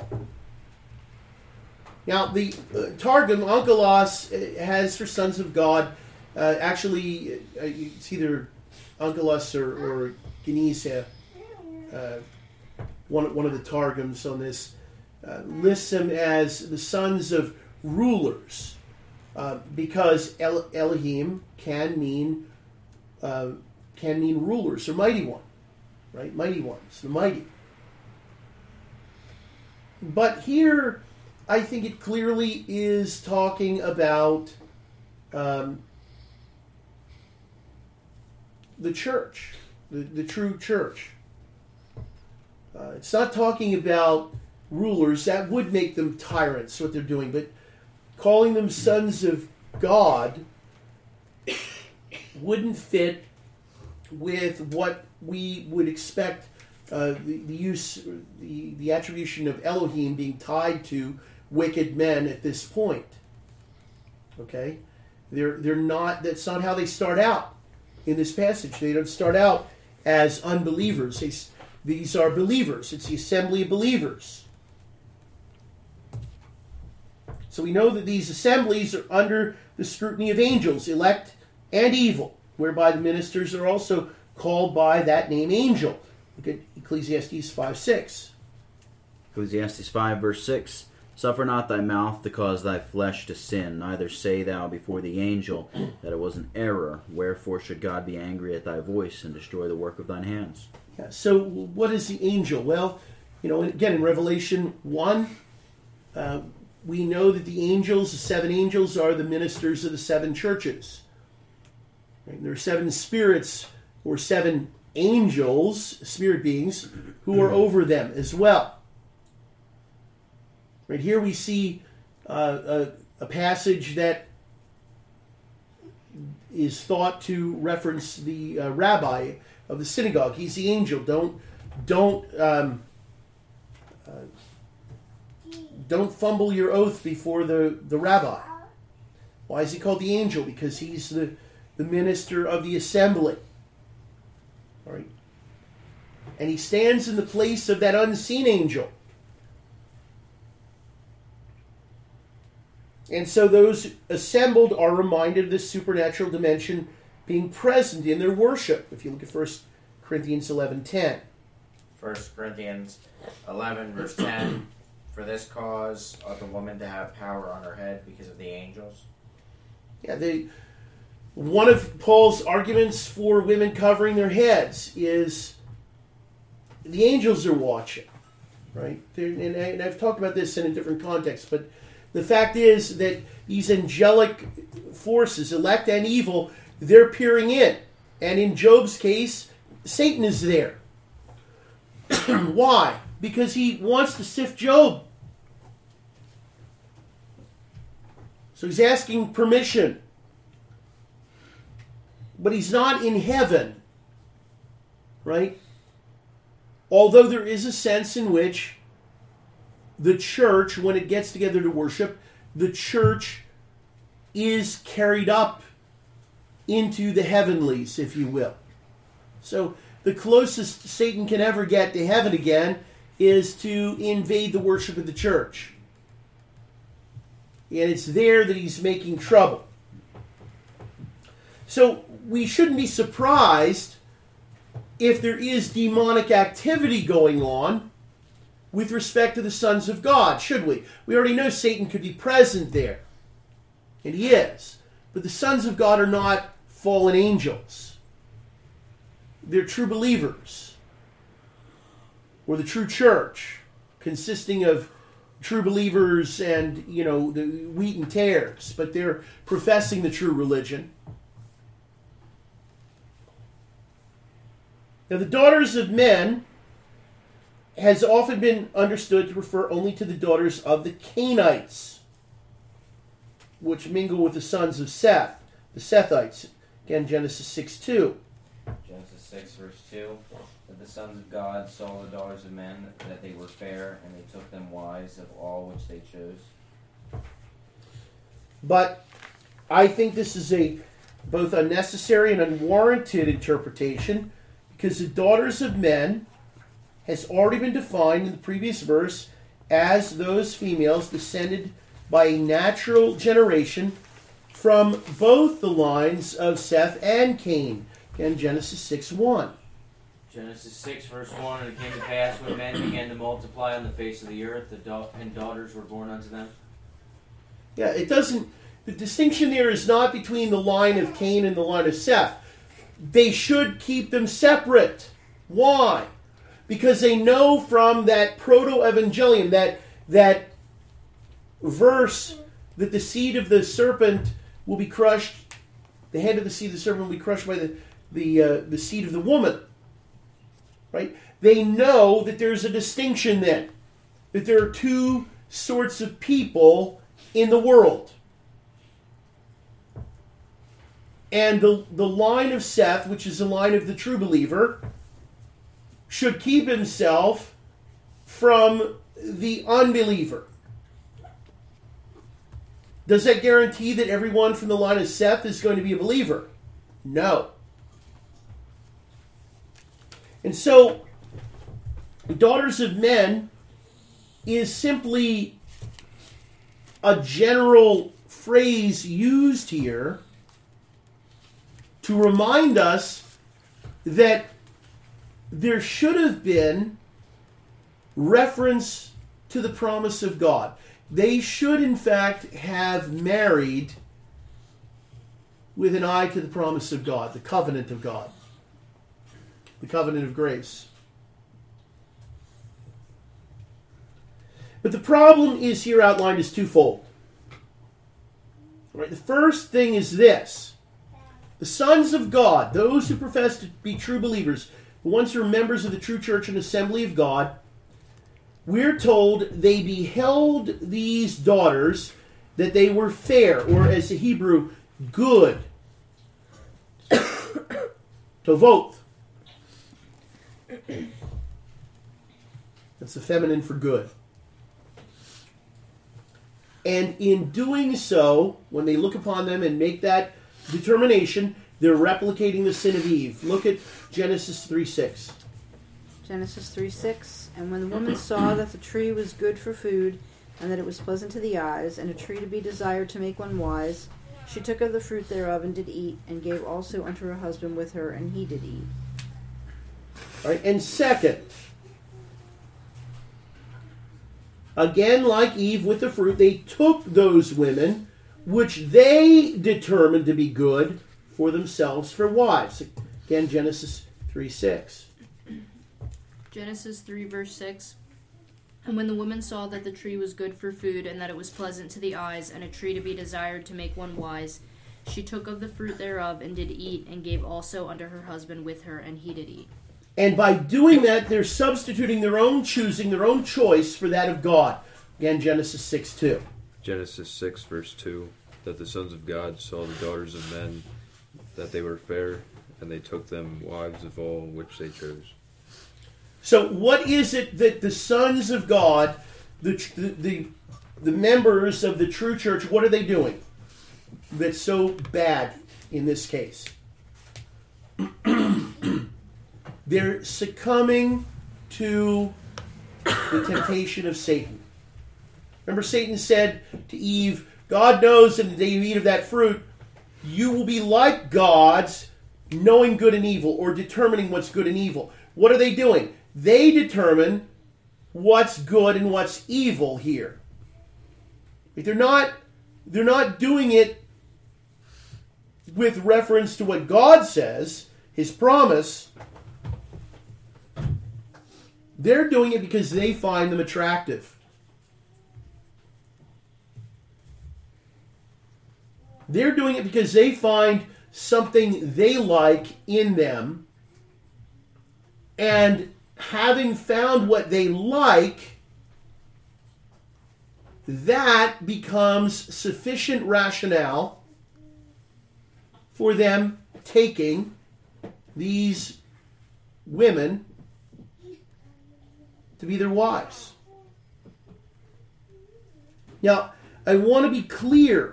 Speaker 1: Now, the Targum, Onkelos, has for sons of God, actually, it's either Onkelos or Genesa, one of the Targums on this, lists them as the sons of rulers. Because Elohim can mean rulers or mighty one, right? Mighty ones, the mighty. But here, I think it clearly is talking about the church, the true church. It's not talking about rulers. That would make them tyrants, what they're doing, but calling them sons of God wouldn't fit with what we would expect the attribution of Elohim being tied to wicked men at this point. Okay? They're not, that's not how they start out in this passage. They don't start out as unbelievers. These are believers. It's the assembly of believers. So we know that these assemblies are under the scrutiny of angels, elect and evil, whereby the ministers are also called by that name angel. Look at Ecclesiastes 5:6.
Speaker 2: Ecclesiastes 5, verse 6. Suffer not thy mouth to cause thy flesh to sin, neither say thou before the angel that it was an error. Wherefore should God be angry at thy voice and destroy the work of thine hands?
Speaker 1: Yeah, so what is the angel? Well, again, in Revelation 1, we know that the angels, the 7 angels, are the ministers of the 7 churches. Right? There are 7 spirits, or 7 angels, spirit beings, who are over them as well. Right here we see a passage that is thought to reference the rabbi of the synagogue. He's the angel. Don't fumble your oath before the rabbi. Why is he called the angel? Because he's the minister of the assembly. All right? And he stands in the place of that unseen angel. And so those assembled are reminded of this supernatural dimension being present in their worship. If you look at 1 Corinthians 11:10.
Speaker 9: 1 Corinthians 11, verse 10. For this cause ought the woman to have power on her head because of the angels.
Speaker 1: Yeah, one of Paul's arguments for women covering their heads is the angels are watching, right? And I've talked about this in a different context, but the fact is that these angelic forces, elect and evil, they're peering in. And in Job's case, Satan is there. Why? Because he wants to sift Job. So he's asking permission. But he's not in heaven. Right? Although there is a sense in which the church, when it gets together to worship, the church is carried up into the heavenlies, if you will. So the closest Satan can ever get to heaven again is to invade the worship of the church. And it's there that he's making trouble. So we shouldn't be surprised if there is demonic activity going on with respect to the sons of God, should we? We already know Satan could be present there. And he is. But the sons of God are not fallen angels. They're true believers. Or the true church, consisting of true believers and, the wheat and tares. But they're professing the true religion. Now, the daughters of men has often been understood to refer only to the daughters of the Cainites, which mingle with the sons of Seth, the Sethites. Again, Genesis 6:2.
Speaker 3: Genesis 6, verse 2. That the sons of God saw the daughters of men, that they were fair, and they took them wives of all which they chose.
Speaker 1: But I think this is a both unnecessary and unwarranted interpretation, because the daughters of men has already been defined in the previous verse as those females descended by a natural generation from both the lines of Seth and Cain. Again, Genesis 6:1.
Speaker 10: Genesis 6, verse 1, and it came to pass when men began to multiply on the face of the earth, and daughters were born unto them.
Speaker 1: Yeah, it doesn't. The distinction there is not between the line of Cain and the line of Seth. They should keep them separate. Why? Because they know from that proto-evangelium, that verse, that the seed of the serpent will be crushed, the head of the seed of the serpent will be crushed by the seed of the woman. Right? They know that there's a distinction then. That there are two sorts of people in the world. And the line of Seth, which is the line of the true believer, should keep himself from the unbeliever. Does that guarantee that everyone from the line of Seth is going to be a believer? No. And so, daughters of men is simply a general phrase used here to remind us that there should have been reference to the promise of God. They should, in fact, have married with an eye to the promise of God, the covenant of God, the covenant of grace. But the problem is here outlined as twofold. All right, the first thing is this. The sons of God, those who profess to be true believers, the ones who are members of the true church and assembly of God, we're told they beheld these daughters, that they were fair, or as the Hebrew, good. Tovot. That's the feminine for good. And in doing so, when they look upon them and make that determination, they're replicating the sin of Eve. Look at Genesis 3:6.
Speaker 4: Genesis 3:6. And when the woman saw that the tree was good for food, and that it was pleasant to the eyes, and a tree to be desired to make one wise, she took of the fruit thereof and did eat, and gave also unto her husband with her, and he did eat.
Speaker 1: All right, and second, again, like Eve with the fruit, they took those women which they determined to be good for themselves for wives. Again, Genesis 3:6.
Speaker 5: Genesis 3, verse 6. And when the woman saw that the tree was good for food, and that it was pleasant to the eyes, and a tree to be desired to make one wise, she took of the fruit thereof, and did eat, and gave also unto her husband with her, and he did eat.
Speaker 1: And by doing that, they're substituting their own choosing, their own choice for that of God. Again, Genesis 6:2.
Speaker 6: Genesis 6, verse 2, that the sons of God saw the daughters of men, that they were fair, and they took them wives of all which they chose.
Speaker 1: So what is it that the sons of God, the members of the true church, what are they doing that's so bad in this case? They're succumbing to the temptation of Satan. Remember, Satan said to Eve, God knows that in the day you eat of that fruit, you will be like gods, knowing good and evil, or determining what's good and evil. What are they doing? They determine what's good and what's evil here. They're not doing it with reference to what God says, His promise. They're doing it because they find them attractive. They're doing it because they find something they like in them. And having found what they like, that becomes sufficient rationale for them taking these women to be their wives. Now, I want to be clear.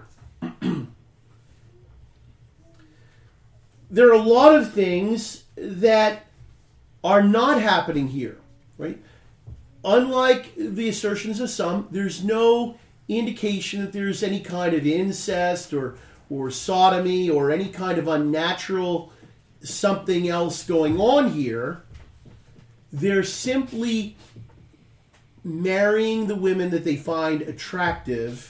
Speaker 1: There are a lot of things that are not happening here, right? Unlike the assertions of some, there's no indication that there's any kind of incest or sodomy or any kind of unnatural something else going on here. They're simply marrying the women that they find attractive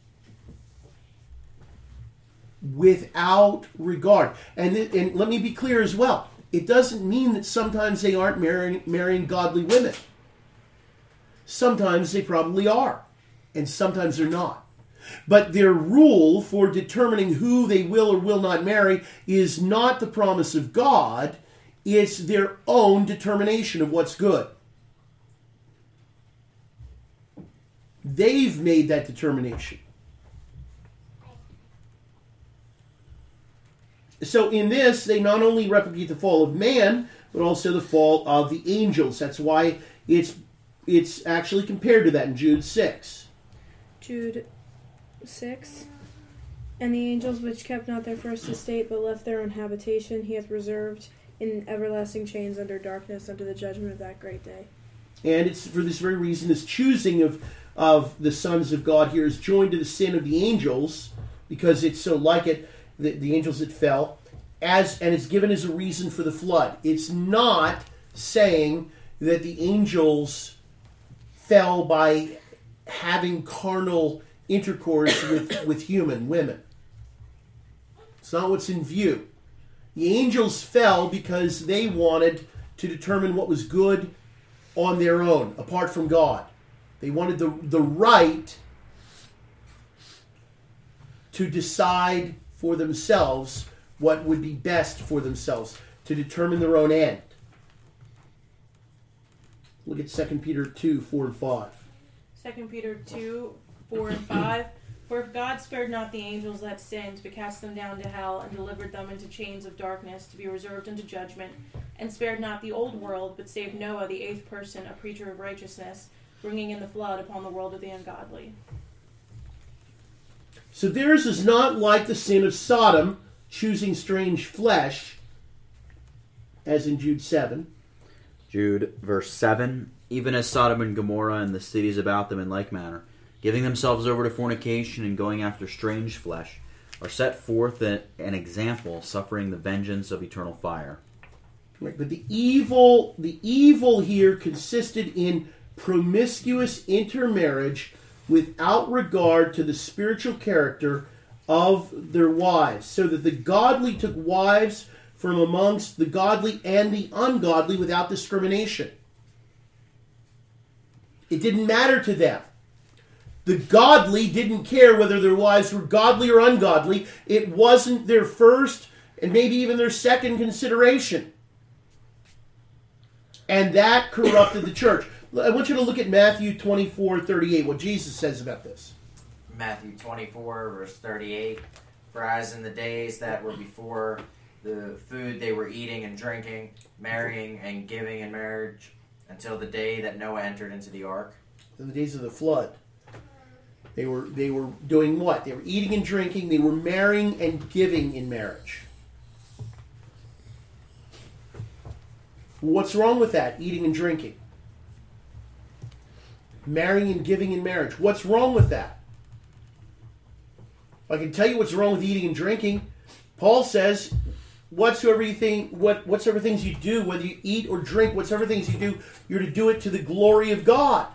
Speaker 1: without regard. And let me be clear as well. It doesn't mean that sometimes they aren't marrying godly women. Sometimes they probably are. And sometimes they're not. But their rule for determining who they will or will not marry is not the promise of God. It's their own determination of what's good. They've made that determination. So in this, they not only replicate the fall of man, but also the fall of the angels. That's why it's actually compared to that in Jude 6.
Speaker 7: Jude 6. And the angels which kept not their first estate, but left their own habitation, he hath reserved in everlasting chains under darkness, unto the judgment of that great day.
Speaker 1: And it's for this very reason, this choosing of the sons of God here is joined to the sin of the angels, because it's so like it, the angels that fell, and it's given as a reason for the flood. It's not saying that the angels fell by having carnal intercourse with human women. It's not what's in view. The angels fell because they wanted to determine what was good on their own, apart from God. They wanted the right to decide for themselves what would be best for themselves, to determine their own end. Look at 2 Peter 2, 4 and 5.
Speaker 8: 2 Peter 2, 4 and 5. For if God spared not the angels that sinned, but cast them down to hell, and delivered them into chains of darkness, to be reserved unto judgment, and spared not the old world, but saved Noah, the eighth person, a preacher of righteousness, bringing in the flood upon the world of the ungodly.
Speaker 1: So theirs is not like the sin of Sodom, choosing strange flesh, as in Jude 7.
Speaker 2: Jude, verse 7. Even as Sodom and Gomorrah and the cities about them in like manner, giving themselves over to fornication and going after strange flesh, are set forth an example, suffering the vengeance of eternal fire.
Speaker 1: Right, but the evil here consisted in promiscuous intermarriage without regard to the spiritual character of their wives, so that the godly took wives from amongst the godly and the ungodly without discrimination. It didn't matter to them. The godly didn't care whether their wives were godly or ungodly. It wasn't their first and maybe even their second consideration. And that corrupted the church. I want you to look at Matthew 24:38, what Jesus says about this.
Speaker 9: Matthew 24, verse 38. For as in the days that were before, the food they were eating and drinking, marrying and giving in marriage, until the day that Noah entered into the ark.
Speaker 1: In the days of the flood. They were doing what? They were eating and drinking. They were marrying and giving in marriage. What's wrong with that? Eating and drinking. marrying and giving in marriage. What's wrong with that? I can tell you what's wrong with eating and drinking. Paul says, whatsoever things you do, whether you eat or drink, whatsoever things you do, you're to do it to the glory of God.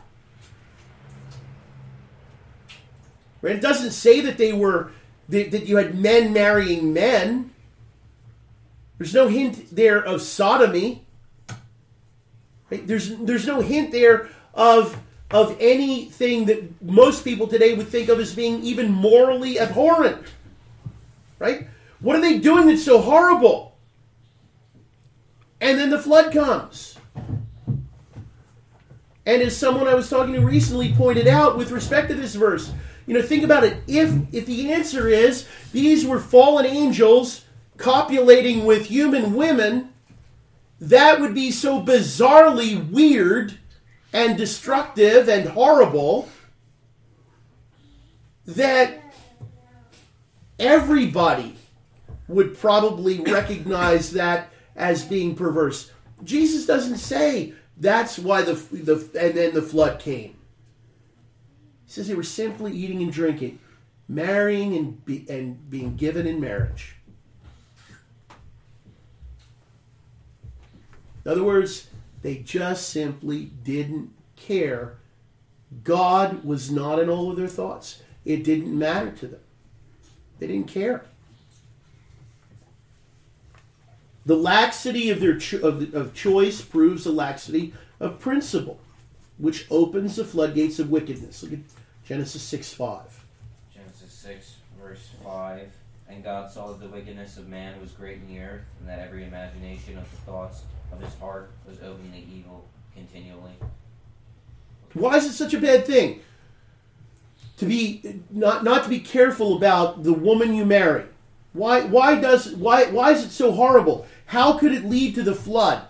Speaker 1: Right? It doesn't say that that you had men marrying men. There's no hint there of sodomy. Right? There's no hint there of anything that most people today would think of as being even morally abhorrent. Right? What are they doing that's so horrible? And then the flood comes. And as someone I was talking to recently pointed out with respect to this verse, think about it. If the answer is these were fallen angels copulating with human women, that would be so bizarrely weird and destructive and horrible that everybody would probably recognize that as being perverse. Jesus doesn't say that's why and then the flood came. He says they were simply eating and drinking, marrying and being given in marriage. In other words, they just simply didn't care. God was not in all of their thoughts. It didn't matter to them. They didn't care. The laxity of their of choice proves the laxity of principle, which opens the floodgates of wickedness. Look at Genesis 6:5.
Speaker 3: Genesis 6, verse 5. And God saw that the wickedness of man was great in the earth, and that every imagination of the thoughts of his heart was openly evil continually.
Speaker 1: Why is it such a bad thing to be not to be careful about the woman you marry? Why is it so horrible? How could it lead to the flood?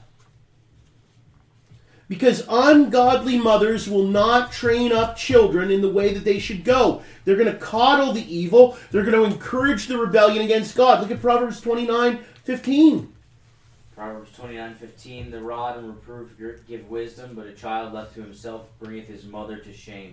Speaker 1: Because ungodly mothers will not train up children in the way that they should go. They're going to coddle the evil. They're going to encourage the rebellion against God. Look at Proverbs 29:15.
Speaker 10: Proverbs 29:15, the rod and reproof give wisdom, but a child left to himself bringeth his mother to shame.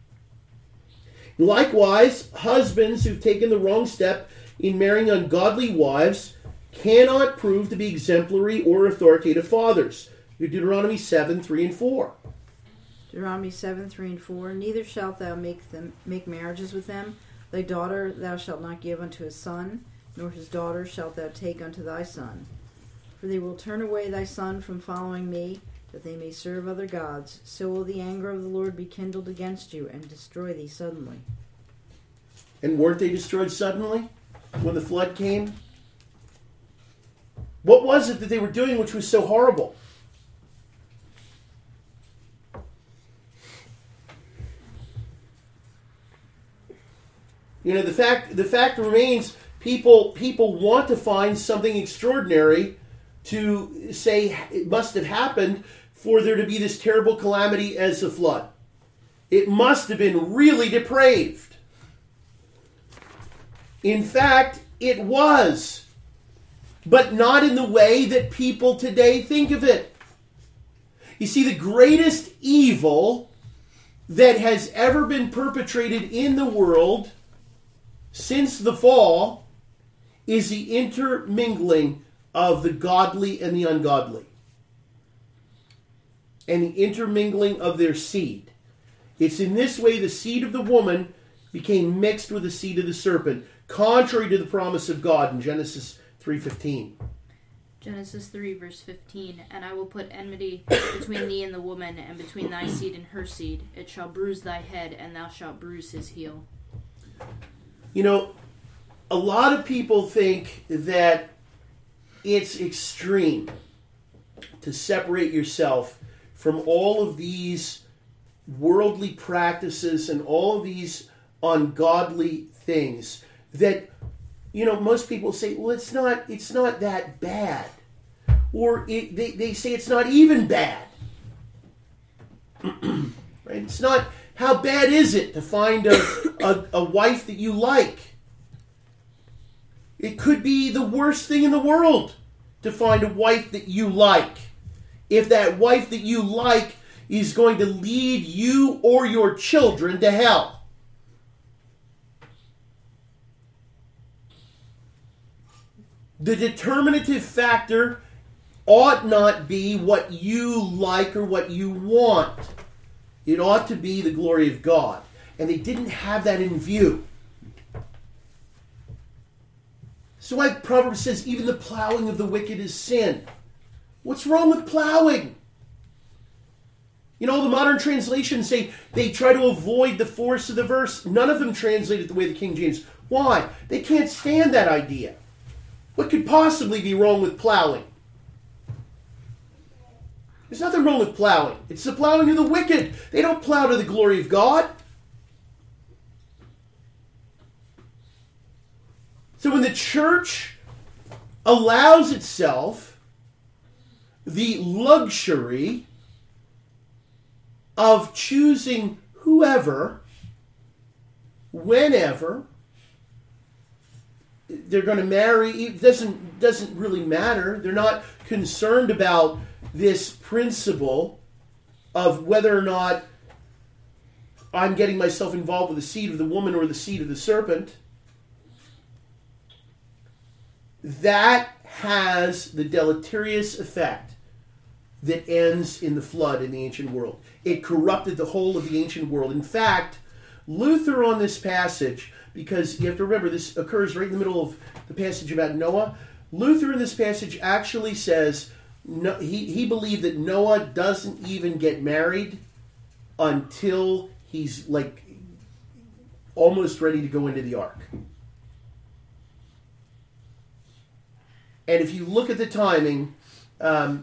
Speaker 1: Likewise, husbands who've taken the wrong step in marrying ungodly wives cannot prove to be exemplary or authoritative fathers. Deuteronomy 7:3 and 4.
Speaker 4: Deuteronomy 7:3 and 4. Neither shalt thou make marriages with them. Thy daughter thou shalt not give unto his son, nor his daughter shalt thou take unto thy son. For they will turn away thy son from following me, that they may serve other gods. So will the anger of the Lord be kindled against you, and destroy thee suddenly.
Speaker 1: And weren't they destroyed suddenly when the flood came? What was it that they were doing which was so horrible? The fact remains, people want to find something extraordinary to say it must have happened for there to be this terrible calamity as a flood. It must have been really depraved. In fact, it was, but not in the way that people today think of it. You see, the greatest evil that has ever been perpetrated in the world since the fall is the intermingling of the godly and the ungodly, and the intermingling of their seed. It's in this way the seed of the woman became mixed with the seed of the serpent, contrary to the promise of God in Genesis 3:15.
Speaker 5: Genesis 3, verse 15. And I will put enmity between thee and the woman, and between thy seed and her seed. It shall bruise thy head, and thou shalt bruise his heel.
Speaker 1: A lot of people think that it's extreme to separate yourself from all of these worldly practices and all of these ungodly things that, most people say, well, it's not that bad. Or they say it's not even bad. Right? It's not, how bad is it to find a wife that you like? It could be the worst thing in the world to find a wife that you like. If that wife that you like is going to lead you or your children to hell. The determinative factor ought not be what you like or what you want. It ought to be the glory of God. And they didn't have that in view. So why Proverbs says even the plowing of the wicked is sin. What's wrong with plowing? You know, the modern translations say they try to avoid the force of the verse. None of them translate it the way the King James. Why? They can't stand that idea. What could possibly be wrong with plowing? There's nothing wrong with plowing. It's the plowing of the wicked. They don't plow to the glory of God. So when the church allows itself the luxury of choosing whoever, whenever they're going to marry, it doesn't really matter. They're not concerned about this principle of whether or not I'm getting myself involved with the seed of the woman or the seed of the serpent. That has the deleterious effect that ends in the flood in the ancient world. It corrupted the whole of the ancient world. In fact, Luther on this passage, because you have to remember this occurs right in the middle of the passage about Noah, Luther in this passage actually says he believed that Noah doesn't even get married until he's like almost ready to go into the ark. And if you look at the timing, when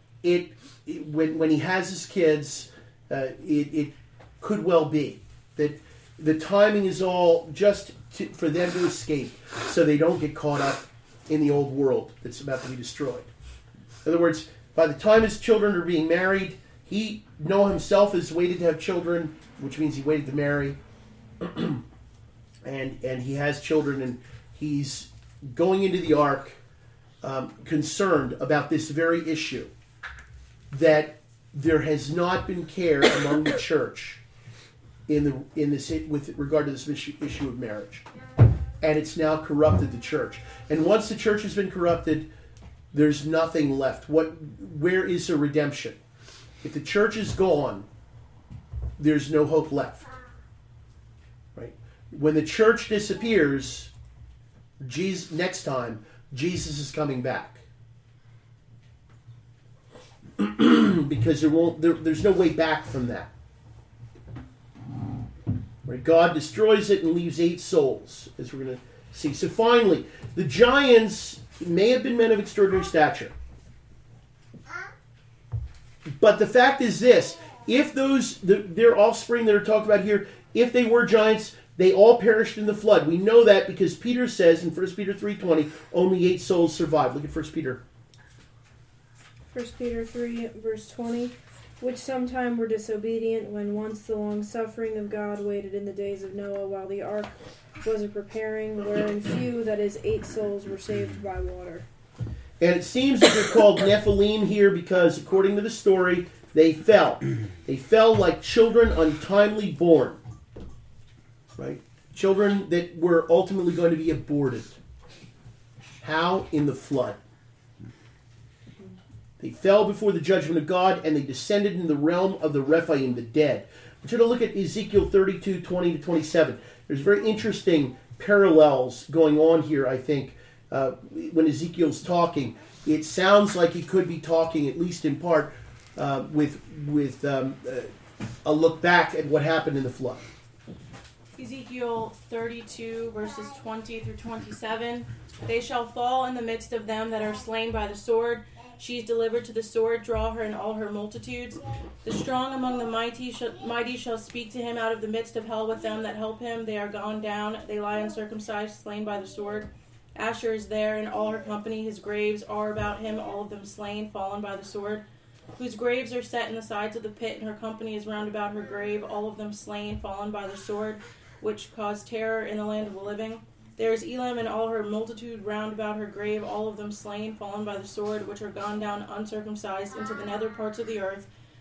Speaker 1: he has his kids, it could well be that the timing is all just for them to escape so they don't get caught up in the old world that's about to be destroyed. In other words, by the time his children are being married, Noah himself has waited to have children, which means he waited to marry, and he has children, and he's going into the ark concerned about this very issue, that there has not been care among the church with regard to this issue of marriage, and it's now corrupted the church. And once the church has been corrupted, there's nothing left. Where is the redemption? If the church is gone, there's no hope left. Right? When the church disappears, next time, Jesus is coming back. Because there's no way back from that. Right? God destroys it and leaves 8 souls, as we're going to see. So finally, the giants may have been men of extraordinary stature. But the fact is this: if their offspring that are talked about here, if they were giants, they all perished in the flood. We know that because Peter says in 1 Peter 3:20, only 8 souls survived. Look at 1 Peter.
Speaker 7: 1 Peter 3, verse 20, which sometime were disobedient when once the long-suffering of God waited in the days of Noah while the ark was a-preparing, wherein few, that is 8 souls, were saved by water.
Speaker 1: And it seems that they're called Nephilim here because, according to the story, they fell. They fell like children untimely born. Right? Children that were ultimately going to be aborted. How? In the flood. They fell before the judgment of God, and they descended in the realm of the Rephaim, the dead. I want you to look at Ezekiel 32, 20 to 27. There's very interesting parallels going on here, I think, when Ezekiel's talking. It sounds like he could be talking, at least in part, with a look back at what happened in the flood.
Speaker 8: Ezekiel 32, verses 20 through 27. They shall fall in the midst of them that are slain by the sword. She is delivered to the sword, draw her in all her multitudes. The strong among the mighty shall speak to him out of the midst of hell with them that help him. They are gone down, they lie uncircumcised, slain by the sword. Asher is there, and all her company. His graves are about him, all of them slain, fallen by the sword. Whose graves are set in the sides of the pit, and her company is round about her grave, all of them slain, fallen by the sword, which caused terror in the land of the living. There is Elam and all her multitude round about her grave, all of them slain, fallen by the sword, which are gone down uncircumcised into the nether parts of the earth.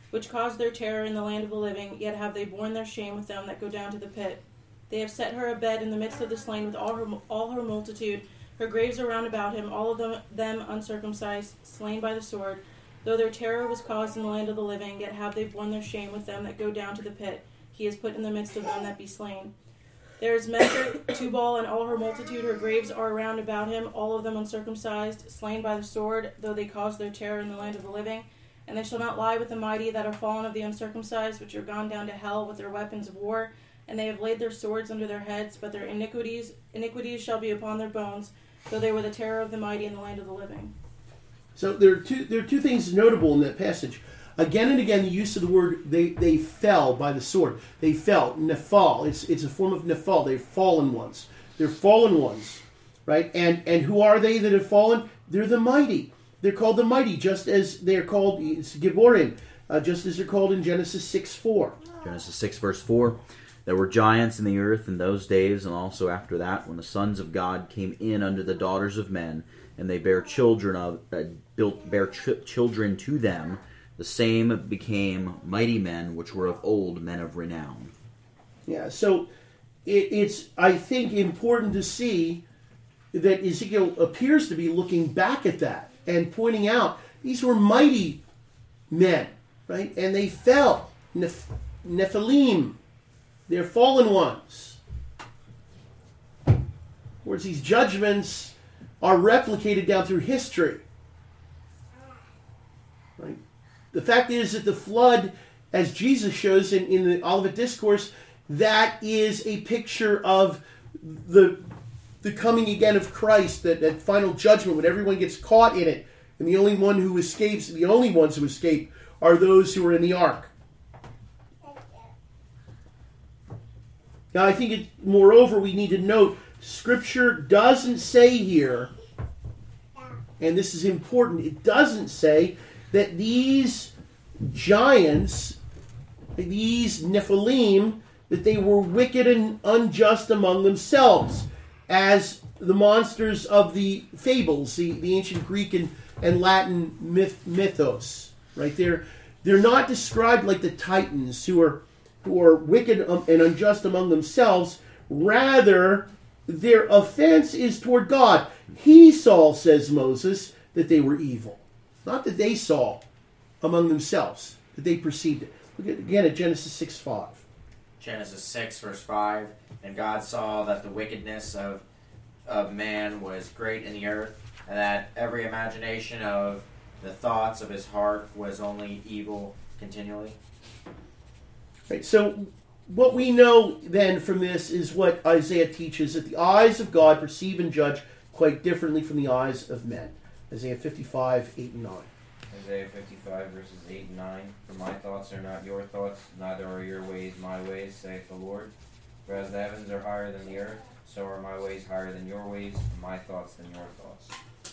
Speaker 8: which caused their terror in the land of the living, yet have they borne their shame with them that go down to the pit. They have set her a bed in the midst of the slain with all her multitude. Her graves are round about him, all of them uncircumcised, slain by the sword. Though their terror was caused in the land of the living, yet have they borne their shame with them that go down to the pit. He is put in the midst of them that be slain. There is measured Tubal and all her multitude. Her graves are round about him, all of them uncircumcised, slain by the sword, though they caused their terror in the land of the living. And they shall not lie with the mighty that are fallen of the uncircumcised, which are gone down to hell with their weapons of war. And they have laid their swords under their heads, but their iniquities shall be upon their bones, though they were the terror of the mighty in the land of the living.
Speaker 1: So there are two things notable in that passage. Again and again, the use of the word they fell by the sword. They fell. Nephal. It's a form of nephal. They're fallen ones. They're fallen ones, right? And who are they that have fallen? They're the mighty. They're called the mighty, just as they're called Giborim, just as they're called in Genesis 6:4.
Speaker 2: Genesis 6 verse 4. There were giants in the earth in those days, and also after that, when the sons of God came in unto the daughters of men, and they bare children children to them. The same became mighty men, which were of old, men of renown.
Speaker 1: Yeah, so it's, I think, important to see that Ezekiel appears to be looking back at that and pointing out these were mighty men, right? And they fell. Nephilim. They're fallen ones. Whereas these judgments are replicated down through history. Right? The fact is that the flood, as Jesus shows in the Olivet Discourse, that is a picture of the coming again of Christ, that final judgment when everyone gets caught in it. And the only ones who escape are those who are in the ark. Now, I think, moreover, we need to note, Scripture doesn't say here, and this is important, it doesn't say that these giants, these Nephilim, that they were wicked and unjust among themselves, as the monsters of the fables, the ancient Greek and Latin mythos. Right? They're not described like the Titans, who are wicked and unjust among themselves. Rather, their offense is toward God. He saw, says Moses, that they were evil. Not that they saw among themselves, that they perceived it. Look again at Genesis 6:5.
Speaker 9: Genesis 6, verse 5. And God saw that the wickedness of man was great in the earth, and that every imagination of the thoughts of his heart was only evil continually.
Speaker 1: Right, so what we know then from this is what Isaiah teaches, that the eyes of God perceive and judge quite differently from the eyes of men. Isaiah 55, 8 and 9.
Speaker 3: Isaiah 55, verses 8 and 9. For my thoughts are not your thoughts, neither are your ways my ways, saith the Lord. For as the heavens are higher than the earth, so are my ways higher than your ways, and my thoughts than your thoughts.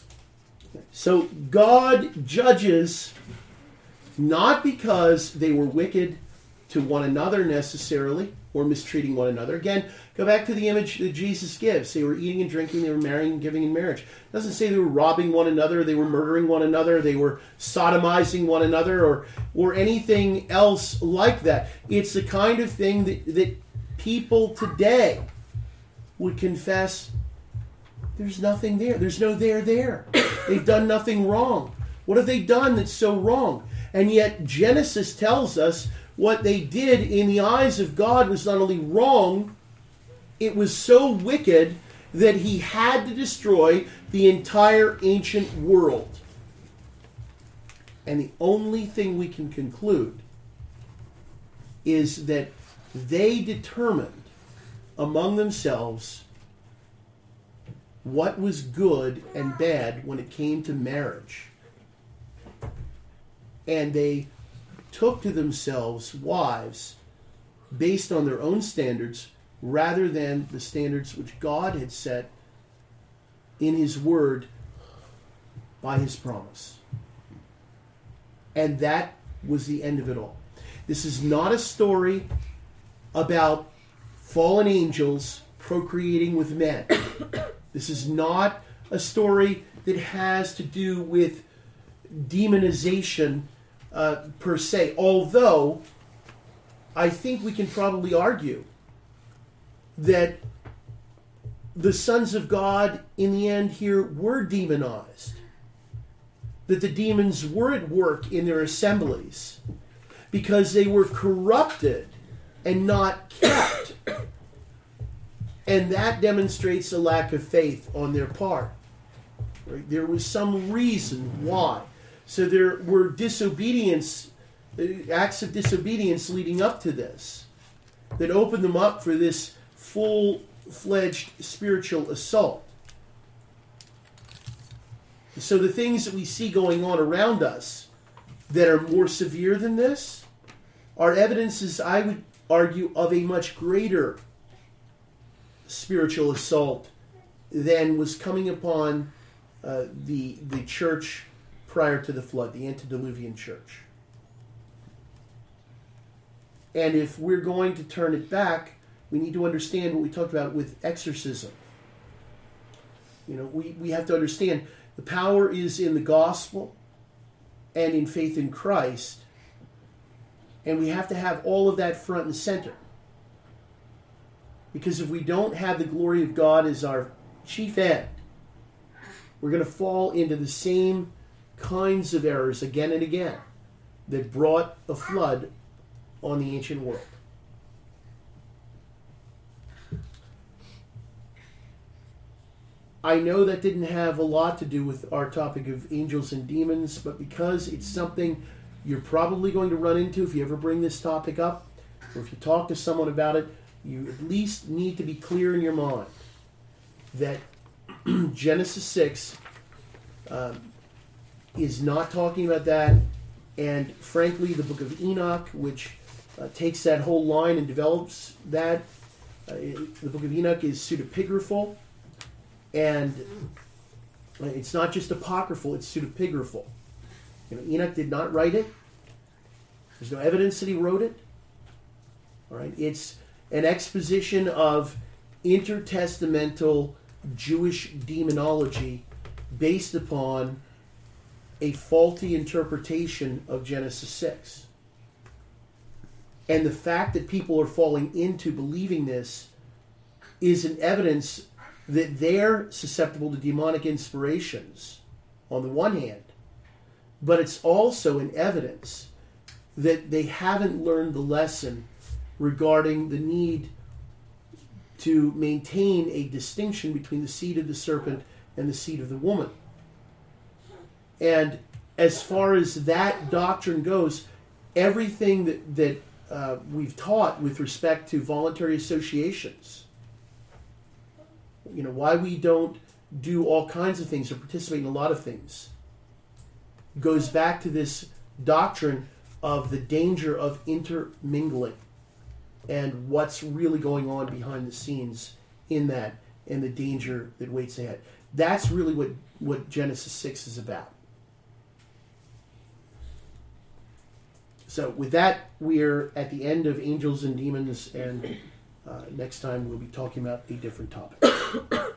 Speaker 1: So God judges not because they were wicked to one another necessarily, or mistreating one another. Again, go back to the image that Jesus gives. They were eating and drinking, they were marrying and giving in marriage. It doesn't say they were robbing one another, they were murdering one another, they were sodomizing one another, or anything else like that. It's the kind of thing that people today would confess, there's nothing there. There's no there. They've done nothing wrong. What have they done that's so wrong? And yet Genesis tells us what they did in the eyes of God was not only wrong, it was so wicked that he had to destroy the entire ancient world. And the only thing we can conclude is that they determined among themselves what was good and bad when it came to marriage. And they took to themselves wives based on their own standards rather than the standards which God had set in His Word by His promise. And that was the end of it all. This is not a story about fallen angels procreating with men. This is not a story that has to do with demonization per se. Although, I think we can probably argue that the sons of God in the end here were demonized. That the demons were at work in their assemblies because they were corrupted and not kept. And that demonstrates a lack of faith on their part. Right? There was some reason why. So there were disobedience, acts of disobedience leading up to this that opened them up for this full-fledged spiritual assault. So the things that we see going on around us that are more severe than this are evidences, I would argue, of a much greater spiritual assault than was coming upon the church prior to the flood, the antediluvian church. And if we're going to turn it back, we need to understand what we talked about with exorcism. We have to understand the power is in the gospel and in faith in Christ. And we have to have all of that front and center. Because if we don't have the glory of God as our chief end, we're going to fall into the same kinds of errors again and again that brought a flood on the ancient world. I know that didn't have a lot to do with our topic of angels and demons, but because it's something you're probably going to run into if you ever bring this topic up, or if you talk to someone about it, you at least need to be clear in your mind that Genesis 6 is not talking about that, and frankly, the book of Enoch, which takes that whole line and develops that, the book of Enoch is pseudepigraphal, and it's not just apocryphal, it's pseudepigraphal. Enoch did not write it. There's no evidence that he wrote it. All right, it's an exposition of intertestamental Jewish demonology based upon a faulty interpretation of Genesis 6. And the fact that people are falling into believing this is an evidence that they're susceptible to demonic inspirations on the one hand, but it's also an evidence that they haven't learned the lesson regarding the need to maintain a distinction between the seed of the serpent and the seed of the woman. And as far as that doctrine goes, everything that we've taught with respect to voluntary associations, why we don't do all kinds of things or participate in a lot of things, goes back to this doctrine of the danger of intermingling and what's really going on behind the scenes in that and the danger that waits ahead. That's really what Genesis 6 is about. So with that, we're at the end of Angels and Demons, and next time we'll be talking about a different topic.